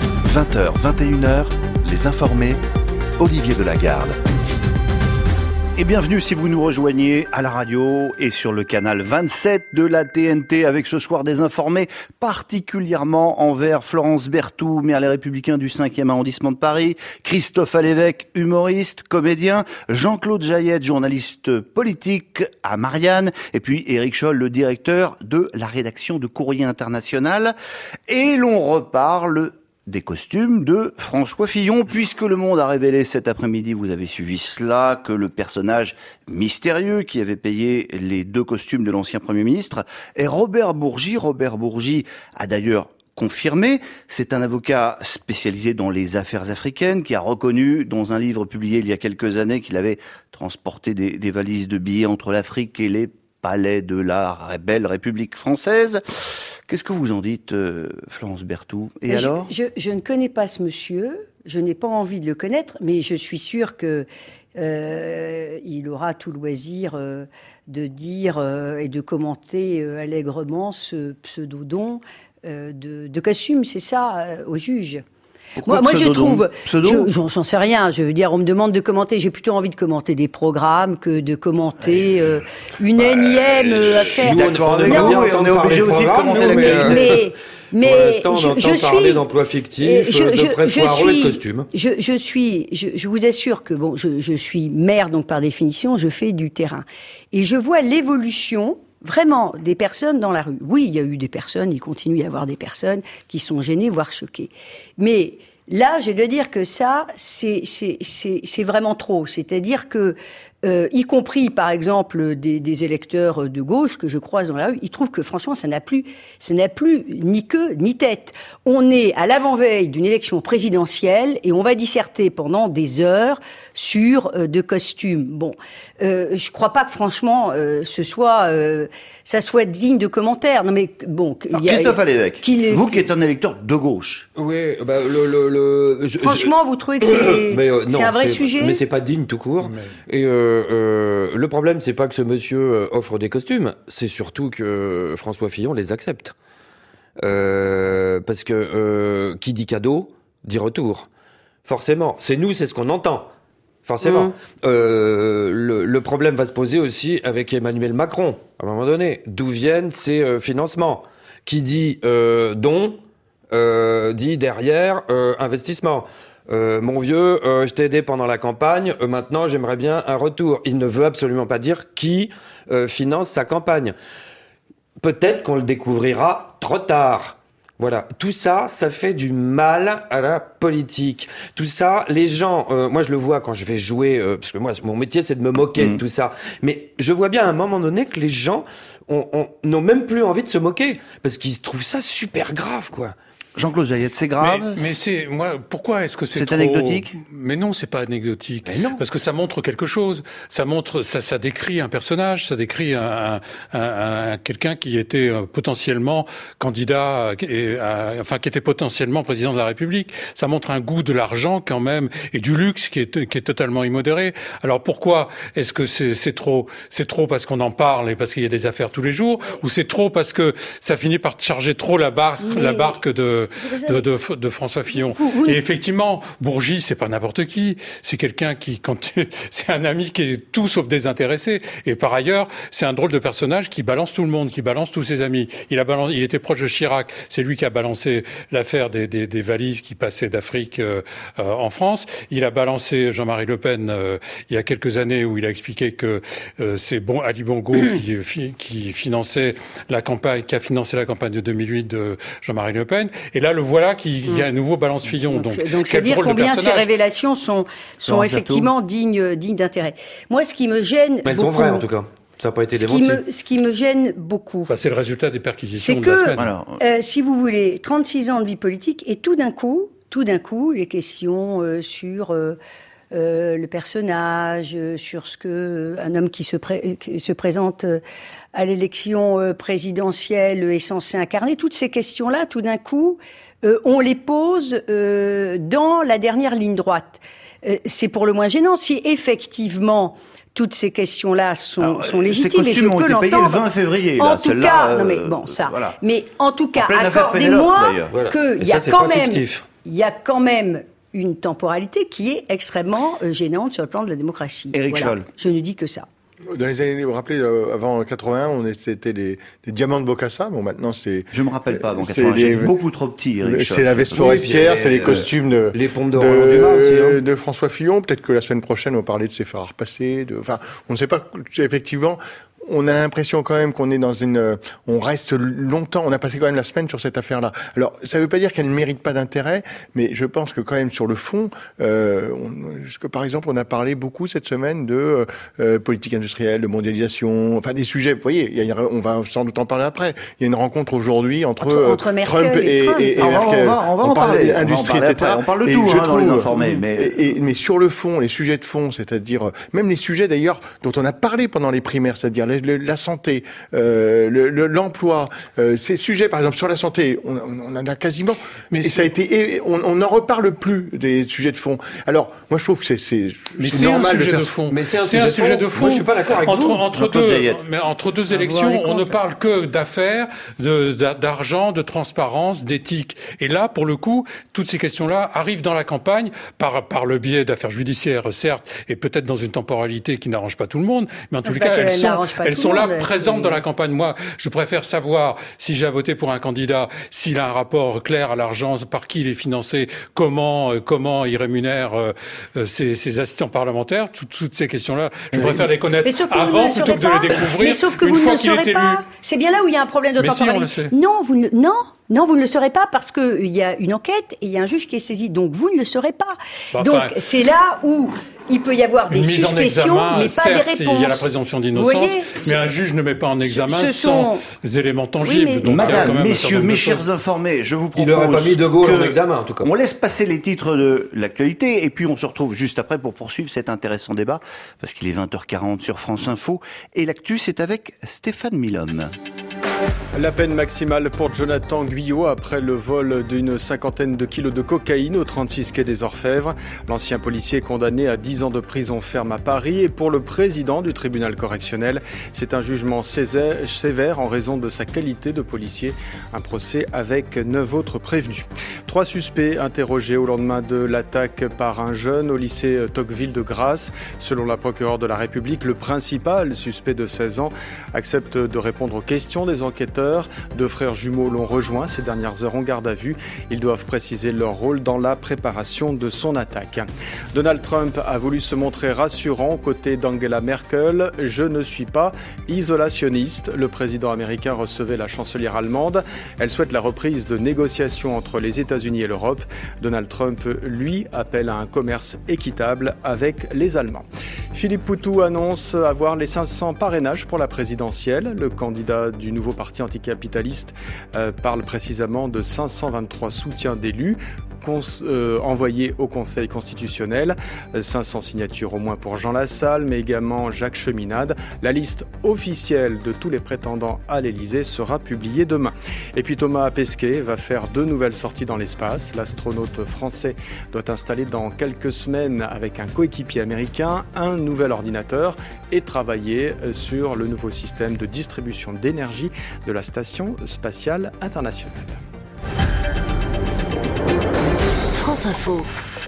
20h, 21h, les informés, Olivier Delagarde. Et bienvenue si vous nous rejoignez à la radio et sur le canal 27 de la TNT avec ce soir des informés particulièrement envers Florence Berthoud, maire Les Républicains du 5e arrondissement de Paris, Christophe Alévèque, humoriste, comédien, Jean-Claude Jaillette, journaliste politique à Marianne, et puis Éric Scholl, le directeur de la rédaction de Courrier International. Et l'on reparle des costumes de François Fillon, puisque Le Monde a révélé cet après-midi, vous avez suivi cela, que le personnage mystérieux qui avait payé les 2 costumes de l'ancien Premier ministre est Robert Bourgi. Robert Bourgi a d'ailleurs confirmé, c'est un avocat spécialisé dans les affaires africaines qui a reconnu dans un livre publié il y a quelques années qu'il avait transporté des valises de billets entre l'Afrique et les palais de la belle République française. Qu'est-ce que vous en dites, Florence Berthoud? Et alors je ne connais pas ce monsieur, je n'ai pas envie de le connaître, mais je suis sûre que il aura tout loisir de dire et de commenter allègrement ce pseudo-don de costume, c'est ça, au juge. Moi je trouve, j'en sais rien, je veux dire, on me demande de commenter, j'ai plutôt envie de commenter des programmes que de commenter une énième affaire. Nous, on est obligé aussi de commenter la mais pour l'instant, on entend parler d'emplois fictifs, de prêts foireux et de costumes. Je vous assure que bon, je suis maire, donc par définition, je fais du terrain. Et je vois l'évolution vraiment des personnes dans la rue. Oui, il y a eu des personnes, il continue à y avoir des personnes qui sont gênées, voire choquées. Mais là, je dois dire que ça, c'est vraiment trop. C'est-à-dire que, y compris, par exemple, des électeurs de gauche que je croise dans la rue, ils trouvent que, franchement, ça n'a plus ni queue ni tête. On est à l'avant-veille d'une élection présidentielle et on va disserter pendant des heures sur de costumes. Bon, je crois pas que, franchement, ça soit digne de commentaires. Non, mais bon. Alors, Christophe Alévèque, vous qui êtes un électeur de gauche. Oui, franchement, vous trouvez que c'est un vrai sujet? Mais c'est pas digne tout court. Et le problème, c'est pas que ce monsieur offre des costumes, c'est surtout que François Fillon les accepte. Parce que qui dit cadeau, dit retour. Forcément. C'est ce qu'on entend. Forcément. Le problème va se poser aussi avec Emmanuel Macron, à un moment donné. D'où viennent ces financements? Qui dit don, dit derrière investissement. Mon vieux, je t'ai aidé pendant la campagne, maintenant j'aimerais bien un retour. Il ne veut absolument pas dire qui finance sa campagne. Peut-être qu'on le découvrira trop tard. Voilà, tout ça, ça fait du mal à la politique. Tout ça, les gens, moi je le vois quand je vais jouer, parce que moi mon métier c'est de me moquer de tout ça. Mais je vois bien à un moment donné que les gens n'ont même plus envie de se moquer, parce qu'ils trouvent ça super grave, quoi. Jean-Claude Jaillette, c'est grave. Mais pourquoi est-ce que c'est trop anecdotique? Mais non, c'est pas anecdotique. Mais non. Parce que ça montre quelque chose. Ça décrit un personnage, ça décrit quelqu'un qui était potentiellement candidat, qui était potentiellement président de la République. Ça montre un goût de l'argent quand même et du luxe qui est totalement immodéré. Alors pourquoi est-ce que c'est trop? C'est trop parce qu'on en parle et parce qu'il y a des affaires tous les jours, ou c'est trop parce que ça finit par charger trop la barque de François Fillon. Et effectivement, Bourgi, c'est pas n'importe qui. C'est quelqu'un c'est un ami qui est tout sauf désintéressé. Et par ailleurs, c'est un drôle de personnage qui balance tout le monde, qui balance tous ses amis. Il était proche de Chirac. C'est lui qui a balancé l'affaire des valises qui passaient d'Afrique en France. Il a balancé Jean-Marie Le Pen il y a quelques années où il a expliqué que c'est Ali Bongo qui finançait la campagne, qui a financé la campagne de 2008 de Jean-Marie Le Pen. Et là, le voilà qui y a un nouveau balance Fillon. Donc c'est dire combien ces révélations sont effectivement dignes d'intérêt. Moi, ce qui me gêne mais elles sont vraies, en tout cas. Ça n'a pas été démenti. Ce qui me gêne beaucoup. C'est le résultat des perquisitions de la semaine. C'est que, si vous voulez, 36 ans de vie politique, et tout d'un coup, les questions sur le personnage, sur ce que un homme qui se présente à l'élection présidentielle est censé incarner, toutes ces questions-là, tout d'un coup, on les pose dans la dernière ligne droite. C'est pour le moins gênant. Si effectivement toutes ces questions-là sont légitimes, et je peux l'entendre. Ces costumes ont été payés le 20 février. En tout cas, non mais bon, ça. Voilà. Mais en tout cas, accordez-moi qu'il y a quand même, une temporalité qui est extrêmement gênante sur le plan de la démocratie. Éric Scholl. Je ne dis que ça. Dans les années, vous vous rappelez, avant 81, c'était les diamants de Bocassa. Bon, maintenant, c'est... Je me rappelle pas avant 81. J'étais beaucoup trop petit, Éric Scholl. C'est la veste forestière, c'est les costumes les pompes de Roland Dumas aussi, hein. de François Fillon. Peut-être que la semaine prochaine, on va parler de ses phares passés. Enfin, on ne sait pas, effectivement... On a l'impression quand même qu'on est on reste longtemps, on a passé quand même la semaine sur cette affaire-là. Alors, ça ne veut pas dire qu'elle ne mérite pas d'intérêt, mais je pense que quand même sur le fond, par exemple, on a parlé beaucoup cette semaine de politique industrielle, de mondialisation, enfin des sujets, vous voyez, on va sans doute en parler après. Il y a une rencontre aujourd'hui entre Merkel Trump et Merkel. On va en parler. Industrie, etc. On parle de tout, dans les informés. Mais sur le fond, les sujets de fond, c'est-à-dire, même les sujets d'ailleurs dont on a parlé pendant les primaires, c'est-à-dire la santé, l'emploi, ces sujets, par exemple sur la santé, on en a quasiment. Mais ça a été, on n'en reparle plus des sujets de fond. Alors, moi je trouve que c'est normal un sujet de fond. Mais c'est un sujet de fond. Moi, je suis pas d'accord avec vous. Entre deux élections, on ne parle que d'affaires, d'argent, de transparence, d'éthique. Et là, pour le coup, toutes ces questions-là arrivent dans la campagne par le biais d'affaires judiciaires, certes, et peut-être dans une temporalité qui n'arrange pas tout le monde, mais en tous les cas, elles sont là, présentes dans la campagne. Moi, je préfère savoir, si j'ai à voter pour un candidat, s'il a un rapport clair à l'argent, par qui il est financé, comment il rémunère ses assistants parlementaires, toutes ces questions-là. Je préfère les connaître avant plutôt que de les découvrir. Mais sauf que vous ne le saurez pas. C'est bien là où il y a un problème de temporalité. Non, vous ne le saurez pas parce que il y a une enquête et il y a un juge qui est saisi. Donc vous ne le saurez pas. Donc c'est là où il peut y avoir des suspicions, mais pas des réponses. Il y a la présomption d'innocence, mais un juge ne met pas en examen sans éléments tangibles. Oui, donc madame, messieurs, mes chers informés, je vous propose... Il n'aurait pas mis De Gaulle en examen, en tout cas. On laisse passer les titres de l'actualité, et puis on se retrouve juste après pour poursuivre cet intéressant débat, parce qu'il est 20h40 sur France Info, et l'actu, c'est avec Stéphane Milhomme. La peine maximale pour Jonathan Guyot après le vol d'une 50aine de kilos de cocaïne au 36 quai des Orfèvres. L'ancien policier est condamné à 10 ans de prison ferme à Paris et pour le président du tribunal correctionnel, c'est un jugement sévère en raison de sa qualité de policier. Un procès avec 9 autres prévenus. 3 suspects interrogés au lendemain de l'attaque par un jeune au lycée Tocqueville de Grasse. Selon la procureure de la République, le principal suspect de 16 ans accepte de répondre aux questions des enquêteurs. 2 frères jumeaux l'ont rejoint ces dernières heures en garde à vue. Ils doivent préciser leur rôle dans la préparation de son attaque. Donald Trump a voulu se montrer rassurant aux côtés d'Angela Merkel. « Je ne suis pas isolationniste ». Le président américain recevait la chancelière allemande. Elle souhaite la reprise de négociations entre les États-Unis et l'Europe. Donald Trump, lui, appelle à un commerce équitable avec les Allemands. Philippe Poutou annonce avoir les 500 parrainages pour la présidentielle. Le candidat du nouveau parti anticapitaliste parle précisément de 523 soutiens d'élus envoyés au Conseil constitutionnel. 500 signatures au moins pour Jean Lassalle, mais également Jacques Cheminade. La liste officielle de tous les prétendants à l'Élysée sera publiée demain. Et puis Thomas Pesquet va faire 2 nouvelles sorties dans l'espace. L'astronaute français doit installer dans quelques semaines avec un coéquipier américain un nouvel ordinateur et travailler sur le nouveau système de distribution d'énergie de la Station spatiale internationale. France Info.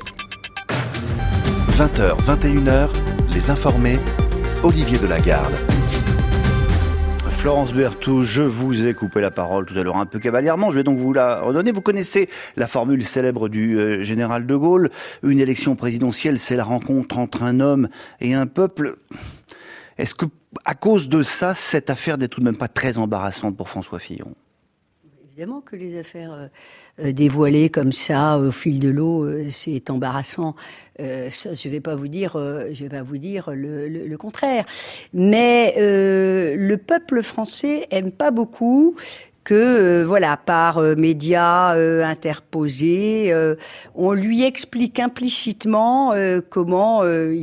20h, 21h, les informés, Olivier Delagarde. Florence Berthoud, je vous ai coupé la parole tout à l'heure un peu cavalièrement, je vais donc vous la redonner. Vous connaissez la formule célèbre du général de Gaulle. Une élection présidentielle, c'est la rencontre entre un homme et un peuple. Est-ce que, à cause de ça, cette affaire n'est tout de même pas très embarrassante pour François Fillon ? Évidemment que les affaires dévoilées comme ça au fil de l'eau, c'est embarrassant. Ça, je vais pas vous dire le contraire. Mais le peuple français aime pas beaucoup que par médias interposés, on lui explique implicitement comment il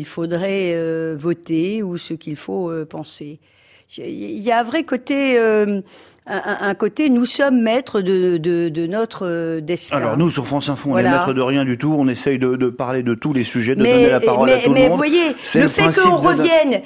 faudrait voter ou ce qu'il faut penser. Il y a un vrai côté un côté, nous sommes maîtres de notre destin. Alors nous, sur France Info, on est maîtres de rien du tout. On essaye de parler de tous les sujets, de donner la parole à tout le monde. Mais vous voyez, le fait qu'on revienne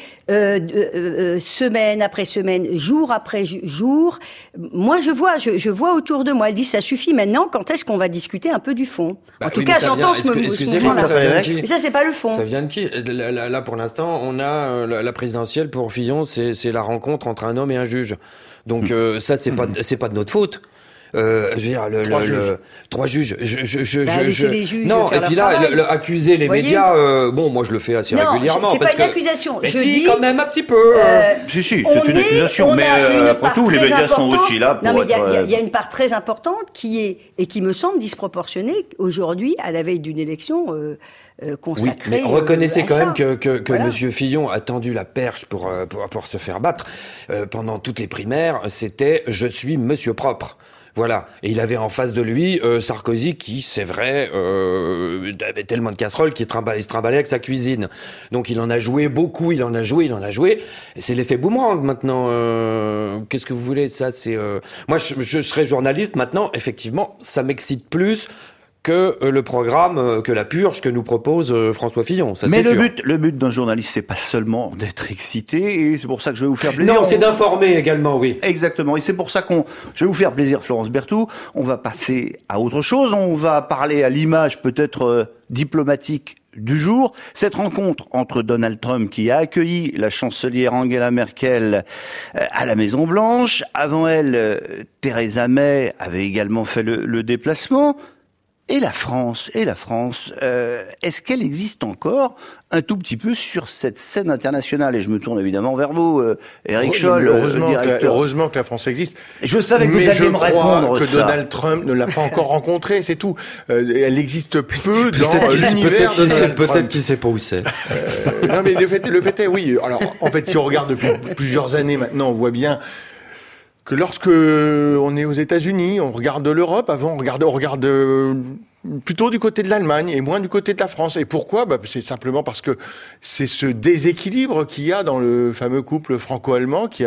semaine après semaine, jour après jour, moi je vois autour de moi, elle dit ça suffit maintenant, quand est-ce qu'on va discuter un peu du fond? En tout cas, j'entends ce mouvement-là. Mais ça, c'est pas le fond. Ça vient de qui? Là, pour l'instant, on a la présidentielle pour Fillon, c'est la rencontre entre un homme et un juge. Donc ça, c'est pas de notre faute. Je veux dire, trois juges. Laissez les juges non, et puis là, accuser les médias, moi je le fais assez régulièrement. Non, c'est pas une accusation. Mais si, quand même un petit peu. Si, c'est une accusation, mais après tout, les médias sont aussi là pour. Non, mais il y a une part très importante qui me semble disproportionnée aujourd'hui à la veille d'une élection consacrée. Oui, mais reconnaissez quand même que Monsieur Fillon a tendu la perche pour se faire battre pendant toutes les primaires. C'était je suis Monsieur propre. Voilà. Et il avait en face de lui Sarkozy qui, c'est vrai, avait tellement de casseroles qu'il se trimballait avec sa cuisine. Donc il en a joué beaucoup, il en a joué. Et c'est l'effet boomerang maintenant. Qu'est-ce que vous voulez? Ça, c'est... Moi, je serais journaliste maintenant. Effectivement, ça m'excite plus que le programme, que la purge que nous propose François Fillon. Ça, mais le but d'un journaliste, c'est pas seulement d'être excité, et c'est pour ça que je vais vous faire plaisir. Non, c'est d'informer également, oui. Exactement, et c'est pour ça je vais vous faire plaisir, Florence Berthoud. On va passer à autre chose. On va parler à l'image peut-être diplomatique du jour. Cette rencontre entre Donald Trump, qui a accueilli la chancelière Angela Merkel à la Maison Blanche. Avant elle, Theresa May avait également fait le déplacement. Et la France, est-ce qu'elle existe encore un tout petit peu sur cette scène internationale? Et je me tourne évidemment vers vous, Éric Scholl, heureusement que la France existe. Je savais que vous alliez me répondre que Donald Trump ne l'a pas encore rencontrée, c'est tout. Elle existe peu dans l'univers de Donald Trump. Peut-être qu'il sait pas où c'est. Non, mais le fait est, oui. Alors, en fait, si on regarde depuis plusieurs années maintenant, on voit bien que lorsque on est aux États-Unis, on regarde l'Europe. Avant, on regarde plutôt du côté de l'Allemagne et moins du côté de la France. Et pourquoi? C'est simplement parce que c'est ce déséquilibre qu'il y a dans le fameux couple franco-allemand qui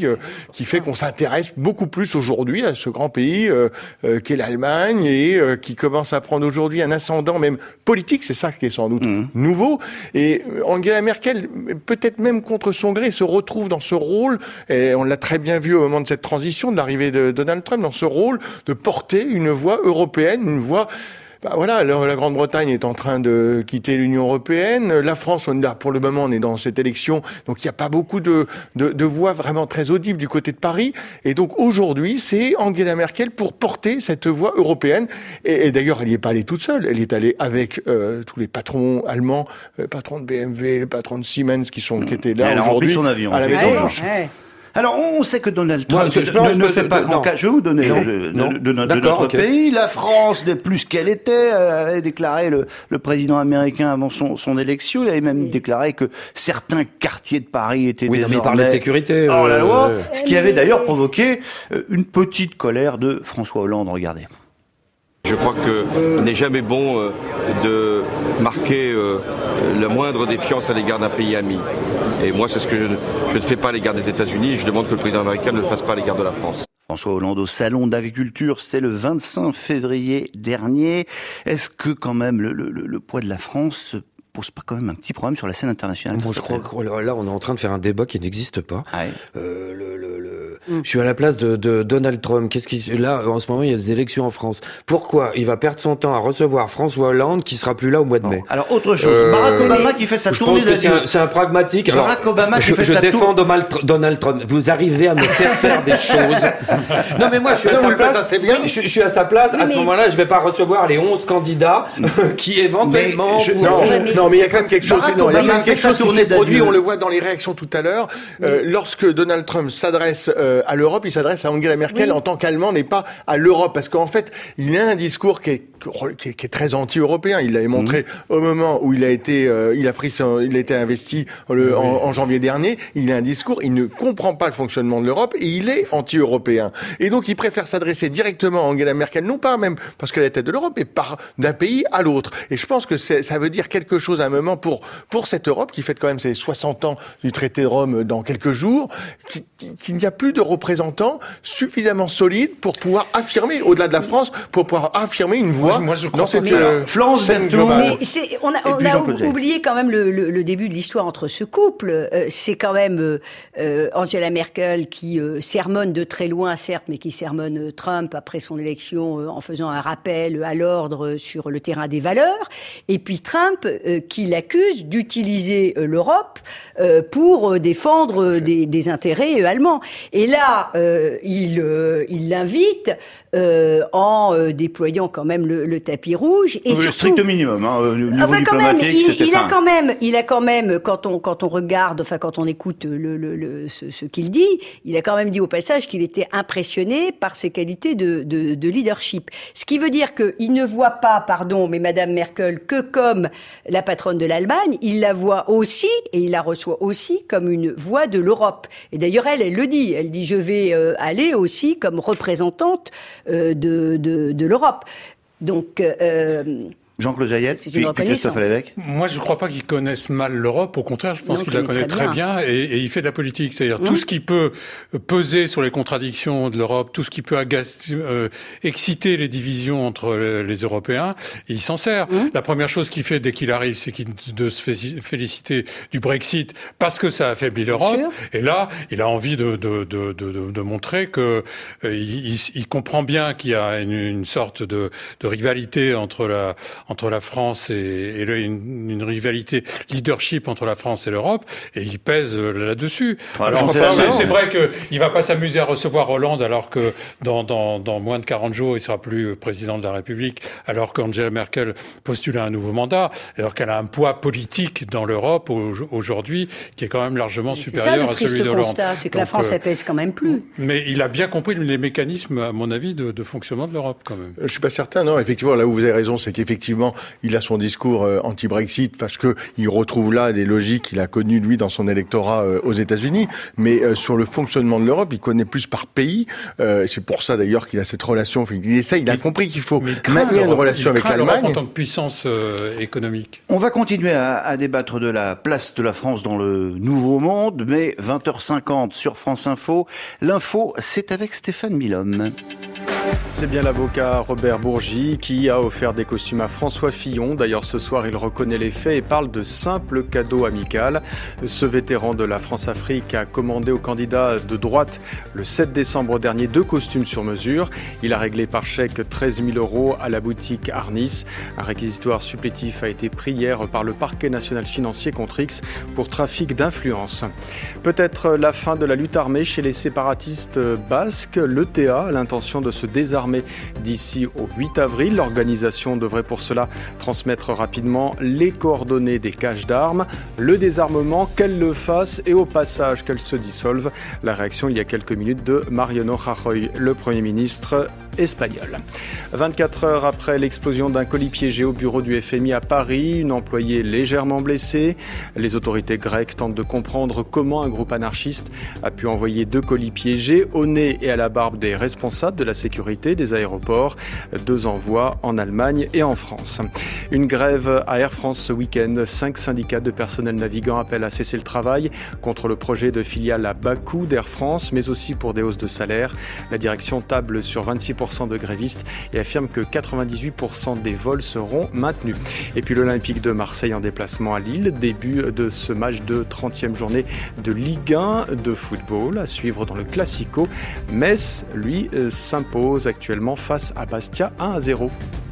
fait qu'on s'intéresse beaucoup plus aujourd'hui à ce grand pays qu'est l'Allemagne et qui commence à prendre aujourd'hui un ascendant même politique. C'est ça qui est sans doute nouveau. Et Angela Merkel, peut-être même contre son gré, se retrouve dans ce rôle, et on l'a très bien vu au moment de cette transition, de l'arrivée de Donald Trump, dans ce rôle de porter une voix européenne, une voix... voilà, la Grande-Bretagne est en train de quitter l'Union européenne. La France, pour le moment, on est dans cette élection, donc il n'y a pas beaucoup de voix vraiment très audibles du côté de Paris. Et donc aujourd'hui, c'est Angela Merkel pour porter cette voix européenne. Et d'ailleurs, elle n'y est pas allée toute seule. Elle est allée avec tous les patrons allemands, le patron de BMW, le patron de Siemens, qui étaient là aujourd'hui à la Maison-Blanche. Alors, on sait que Donald Trump ne fait pas grand cas. Je vais vous donner de notre pays. La France n'est plus ce qu'elle était, avait déclaré le président américain avant son élection. Il avait même déclaré que certains quartiers de Paris étaient désormais... il parlait de sécurité. Hors la loi. Ce qui avait d'ailleurs provoqué une petite colère de François Hollande. Regardez. Je crois qu'il n'est jamais bon de marquer la moindre défiance à l'égard d'un pays ami. Et moi, c'est ce que je ne fais pas à l'égard des États-Unis. Je demande que le président américain ne le fasse pas à l'égard de la France. François Hollande au Salon d'agriculture, c'était le 25 février dernier. Est-ce que quand même le poids de la France pose pas quand même un petit problème sur la scène internationale? Moi, je crois que là, on est en train de faire un débat qui n'existe pas. Je suis à la place de Donald Trump. Là, en ce moment, il y a des élections en France. Pourquoi il va perdre son temps à recevoir François Hollande, qui sera plus là au mois de mai? Alors, autre chose. Barack Obama qui fait sa tournée d'adieu. C'est un pragmatique. Barack Obama qui fait sa tournée. Je défends Donald Trump. Vous arrivez à me faire des choses. Non, mais moi, je suis à sa place. Je suis à sa place. À ce moment-là, je vais pas recevoir les 11 candidats qui éventuellement... Non, mais il y a quand même quelque chose. Il y a quand même quelque chose qui s'est produit. On le voit dans les réactions tout à l'heure. Lorsque Donald Trump s'adresse à l'Europe, il s'adresse à Angela Merkel en tant qu'Allemand, et pas à l'Europe, parce qu'en fait, il a un discours qui est très anti-européen. Il l'avait montré au moment où il a été investi en janvier dernier. Il a un discours, il ne comprend pas le fonctionnement de l'Europe et il est anti-européen. Et donc, il préfère s'adresser directement à Angela Merkel, non pas même parce qu'elle est la tête de l'Europe, mais d'un pays à l'autre. Et je pense que ça veut dire quelque chose à un moment pour cette Europe qui fête quand même ses 60 ans du traité de Rome dans quelques jours, qu'il n'y a plus de représentant suffisamment solide pour pouvoir affirmer, au-delà de la France, pour pouvoir affirmer une voix dans cette scène globale. Mais on a oublié quand même le début de l'histoire entre ce couple. C'est quand même Angela Merkel qui sermonne de très loin, certes, mais qui sermonne Trump après son élection en faisant un rappel à l'ordre sur le terrain des valeurs. Et puis Trump qui l'accuse d'utiliser l'Europe pour défendre des intérêts allemands. Et là, il l'invite en déployant quand même le tapis rouge. Et le surtout, strict minimum, au niveau diplomatique, il a quand même, quand on regarde, enfin quand on écoute ce qu'il dit, il a quand même dit au passage qu'il était impressionné par ses qualités de leadership. Ce qui veut dire qu'il ne voit pas, mais Madame Merkel que comme la patronne de l'Allemagne, il la voit aussi et il la reçoit aussi comme une voix de l'Europe. Et d'ailleurs, elle le dit. Elle dit, je vais aller aussi comme représentante de l'Europe. Donc, Jean-Claude Zayed, puis Christophe Lévesque. Moi, je ne crois pas qu'ils connaissent mal l'Europe. Au contraire, je pense qu'il la connaît très bien et il fait de la politique. C'est-à-dire tout ce qui peut peser sur les contradictions de l'Europe, tout ce qui peut exciter les divisions entre les Européens, il s'en sert. La première chose qu'il fait dès qu'il arrive, c'est de se féliciter du Brexit parce que ça affaiblit l'Europe. Et là, il a envie de montrer que il comprend bien qu'il y a une sorte de rivalité entre la France et une rivalité leadership entre la France et l'Europe, et il pèse là-dessus. C'est vrai qu'il va pas s'amuser à recevoir Hollande alors que dans moins de 40 jours, il sera plus président de la République, alors qu'Angela Merkel postule à un nouveau mandat, alors qu'elle a un poids politique dans l'Europe aujourd'hui qui est quand même largement supérieur à celui de Hollande. C'est que la France, elle pèse quand même plus. Mais il a bien compris les mécanismes, à mon avis, de fonctionnement de l'Europe quand même. Je suis pas certain, non. Effectivement, là où vous avez raison, c'est qu'effectivement, il a son discours anti-Brexit parce que il retrouve là des logiques qu'il a connues lui dans son électorat aux États-Unis, mais sur le fonctionnement de l'Europe, il connaît plus par pays. C'est pour ça d'ailleurs qu'il a cette relation. Il a compris qu'il faut maintenir une relation avec l'Allemagne en tant que puissance économique. On va continuer à débattre de la place de la France dans le nouveau monde, mais 20h50 sur France Info. L'info, c'est avec Stéphane Milhomme. C'est bien l'avocat Robert Bourgi qui a offert des costumes à François Fillon. D'ailleurs, ce soir, il reconnaît les faits et parle de simple cadeau amical. Ce vétéran de la France-Afrique a commandé au candidat de droite le 7 décembre dernier 2 costumes sur mesure. Il a réglé par chèque 13 000 € à la boutique Arnis. Un réquisitoire supplétif a été pris hier par le parquet national financier contre X pour trafic d'influence. Peut-être la fin de la lutte armée chez les séparatistes basques. L'ETA a l'intention de se désarmer d'ici au 8 avril. L'organisation devrait pour cela transmettre rapidement les coordonnées des caches d'armes, le désarmement, qu'elle le fasse et au passage qu'elle se dissolve. La réaction il y a quelques minutes de Mariano Rajoy, le Premier ministre espagnol. 24 heures après l'explosion d'un colis piégé au bureau du FMI à Paris, une employée légèrement blessée. Les autorités grecques tentent de comprendre comment un groupe anarchiste a pu envoyer 2 colis piégés au nez et à la barbe des responsables de la sécurité des aéroports. 2 envois en Allemagne et en France. Une grève à Air France ce week-end. 5 syndicats de personnel navigant appellent à cesser le travail contre le projet de filiale à bas coût d'Air France, mais aussi pour des hausses de salaire. La direction table sur 26% de grévistes et affirme que 98% des vols seront maintenus. Et puis l'Olympique de Marseille en déplacement à Lille, début de ce match de 30e journée de Ligue 1 de football à suivre dans le Classico. Metz, lui, s'impose actuellement face à Bastia 1-0.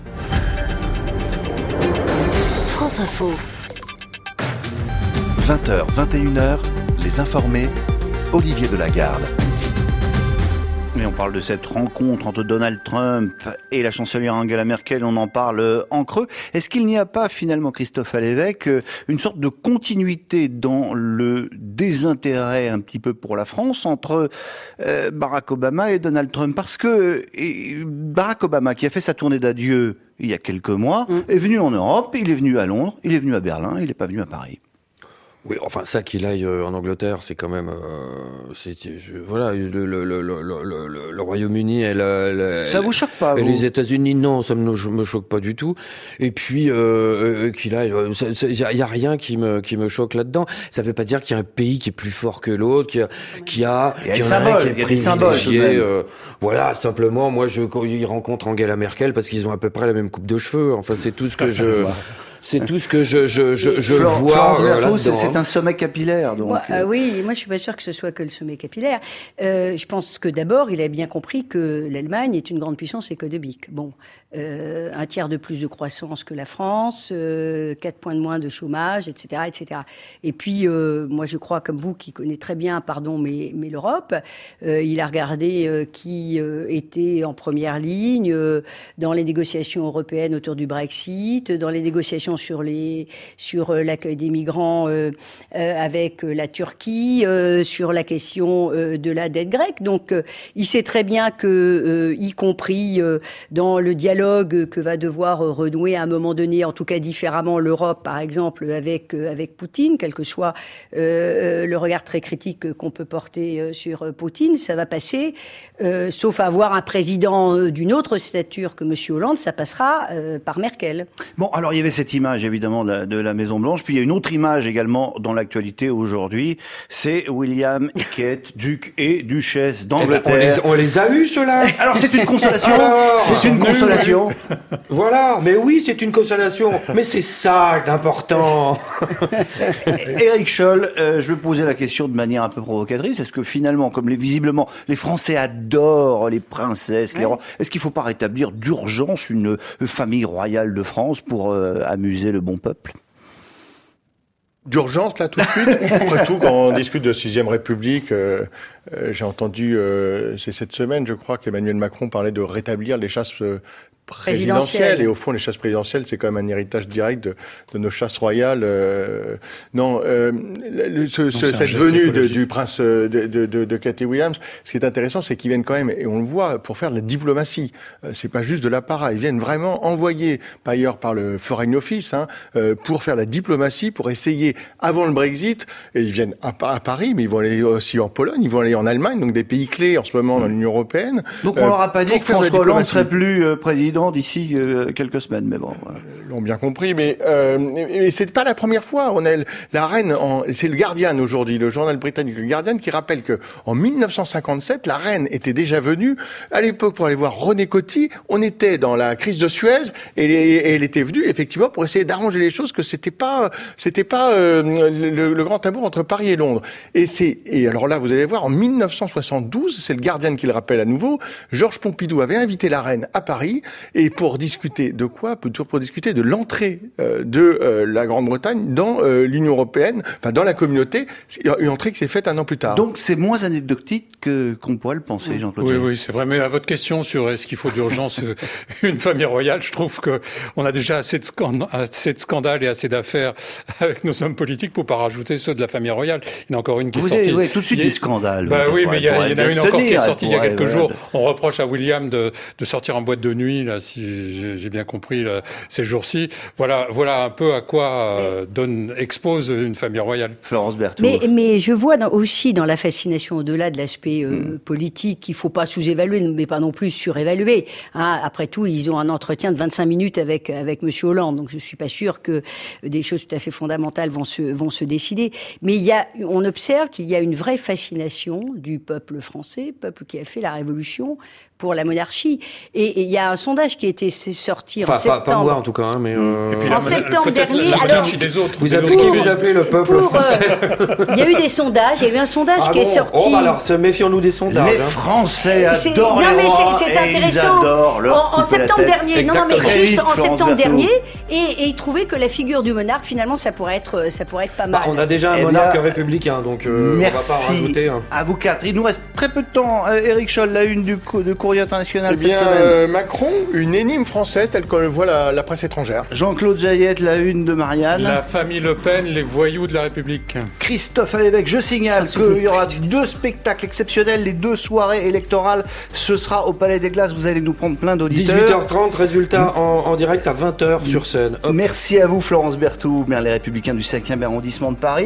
France Info. 20h, 21h, les informés, Olivier Delagarde. Et on parle de cette rencontre entre Donald Trump et la chancelière Angela Merkel, on en parle en creux. Est-ce qu'il n'y a pas finalement, Christophe Lévesque, une sorte de continuité dans le désintérêt un petit peu pour la France entre Barack Obama et Donald Trump? Parce que Barack Obama, qui a fait sa tournée d'adieu il y a quelques mois, est venu en Europe, il est venu à Londres, il est venu à Berlin, il n'est pas venu à Paris. Oui, enfin ça qu'il aille en Angleterre, c'est quand même, voilà, le Royaume-Uni et ça vous choque pas, et vous? les États-Unis, non, ça me choque pas du tout. Et puis qu'il aille, il y a rien qui me choque là-dedans. Ça veut pas dire qu'il y a un pays qui est plus fort que l'autre, il y a des symboles. Voilà, simplement, moi, il rencontre Angela Merkel parce qu'ils ont à peu près la même coupe de cheveux. Enfin, c'est tout ce que je. C'est tout ce que je vois. Florence, c'est un sommet capillaire. Donc. Oui, moi je suis pas sûre que ce soit que le sommet capillaire. Je pense que d'abord, il a bien compris que l'Allemagne est une grande puissance économique. Bon, 1 tiers de plus de croissance que la France, 4 points de moins de chômage, etc., etc. Et puis, moi je crois, comme vous qui connaissez très bien, mais l'Europe, il a regardé qui était en première ligne dans les négociations européennes autour du Brexit, dans les négociations sur l'accueil des migrants avec la Turquie, sur la question de la dette grecque. Donc, il sait très bien que, y compris dans le dialogue que va devoir renouer à un moment donné, en tout cas différemment, l'Europe, par exemple, avec Poutine, quel que soit le regard très critique qu'on peut porter sur Poutine, ça va passer, sauf à avoir un président d'une autre stature que M. Hollande, ça passera par Merkel. Bon, alors il y avait cette image évidemment de la Maison-Blanche, puis il y a une autre image également dans l'actualité aujourd'hui, c'est William et Kate, duc et duchesse d'Angleterre. On les a eus, ceux-là. Alors c'est une consolation, c'est une consolation. Voilà, mais oui, c'est une consolation, mais c'est ça d'important. Éric Scholl, je vais poser la question de manière un peu provocatrice, est-ce que finalement, comme visiblement, les Français adorent les princesses, les rois, est-ce qu'il ne faut pas rétablir d'urgence une famille royale de France pour amuser le bon peuple? D'urgence, là, tout de suite. Après tout, quand on discute de 6ème République, j'ai entendu, c'est cette semaine, je crois, qu'Emmanuel Macron parlait de rétablir les chasses présidentielles. Et au fond, les chasses présidentielles, c'est quand même un héritage direct de nos chasses royales. Cette venue du prince de Kate et Williams, ce qui est intéressant, c'est qu'ils viennent quand même, et on le voit, pour faire de la diplomatie. C'est pas juste de l'apparat. Ils viennent vraiment envoyés, ailleurs par le Foreign Office, pour faire la diplomatie, pour essayer, avant le Brexit, et ils viennent à Paris, mais ils vont aller aussi en Pologne, ils vont aller en Allemagne, donc des pays clés en ce moment dans l'Union européenne. Donc on leur a pas dit que François Hollande ne serait plus président d'ici quelques semaines, mais bon. Ils l'ont bien compris, mais c'est pas la première fois. On a la reine, c'est le Guardian aujourd'hui, le journal britannique, le Guardian, qui rappelle que en 1957, la reine était déjà venue à l'époque pour aller voir René Coty. On était dans la crise de Suez et elle était venue effectivement pour essayer d'arranger les choses, que c'était pas le grand tabou entre Paris et Londres. Et alors là, vous allez voir, en 1972, c'est le Guardian qui le rappelle à nouveau, Georges Pompidou avait invité la reine à Paris. Et pour discuter de quoi? Pour discuter de l'entrée de la Grande-Bretagne dans l'Union européenne, enfin dans la communauté, une entrée qui s'est faite 1 an plus tard. Donc c'est moins anecdotique qu'on pourrait le penser, Jean-Claude. Oui, c'est vrai. Mais à votre question sur est-ce qu'il faut d'urgence une famille royale, je trouve que on a déjà assez de scandales et assez d'affaires avec nos hommes politiques pour pas rajouter ceux de la famille royale. Il y en a encore une qui est sortie. Oui, tout de suite des scandales. Oui, mais il y en a une encore qui est sortie il y a quelques jours. On reproche à William de sortir en boîte de nuit, là, si j'ai bien compris, là, ces jours-ci. Voilà un peu à quoi expose une famille royale. Florence Berthoud. Mais je vois aussi dans la fascination, au-delà de l'aspect politique, qu'il faut pas sous-évaluer, mais pas non plus surévaluer. Après tout, ils ont un entretien de 25 minutes avec Monsieur Hollande, donc je suis pas sûre que des choses tout à fait fondamentales vont se décider. Mais on observe qu'il y a une vraie fascination du peuple français, peuple qui a fait la Révolution, pour la monarchie. Et il y a un sondage qui a été sorti en septembre. Pas moi en tout cas, mais en septembre dernier. Alors, vous appelez le peuple français. Il y a eu des sondages. Il y a eu un sondage qui est sorti. Oh, alors méfions-nous des sondages. Les Français adorent les rois. Non, mais c'est intéressant. En septembre dernier. Non, mais juste en septembre dernier. Et ils trouvaient que la figure du monarque, finalement, ça pourrait être pas mal. On a déjà un monarque républicain, donc on va pas rajouter. À vous quatre. Il nous reste très peu de temps. Éric Scholl, la une de Courrier international cette semaine. Macron, une énigme française telle qu'on le voit la presse étrangère. Jean-Claude Jaillette, la une de Marianne. La famille Le Pen, les voyous de la République. Christophe Alévêque, je signale qu'il y aura 2 spectacles exceptionnels, les 2 soirées électorales. Ce sera au Palais des Glaces, vous allez nous prendre plein d'auditeurs. 18h30, résultat en direct à 20h sur scène. Hop. Merci à vous Florence Berthoud, maire Les Républicains du 5e arrondissement de Paris.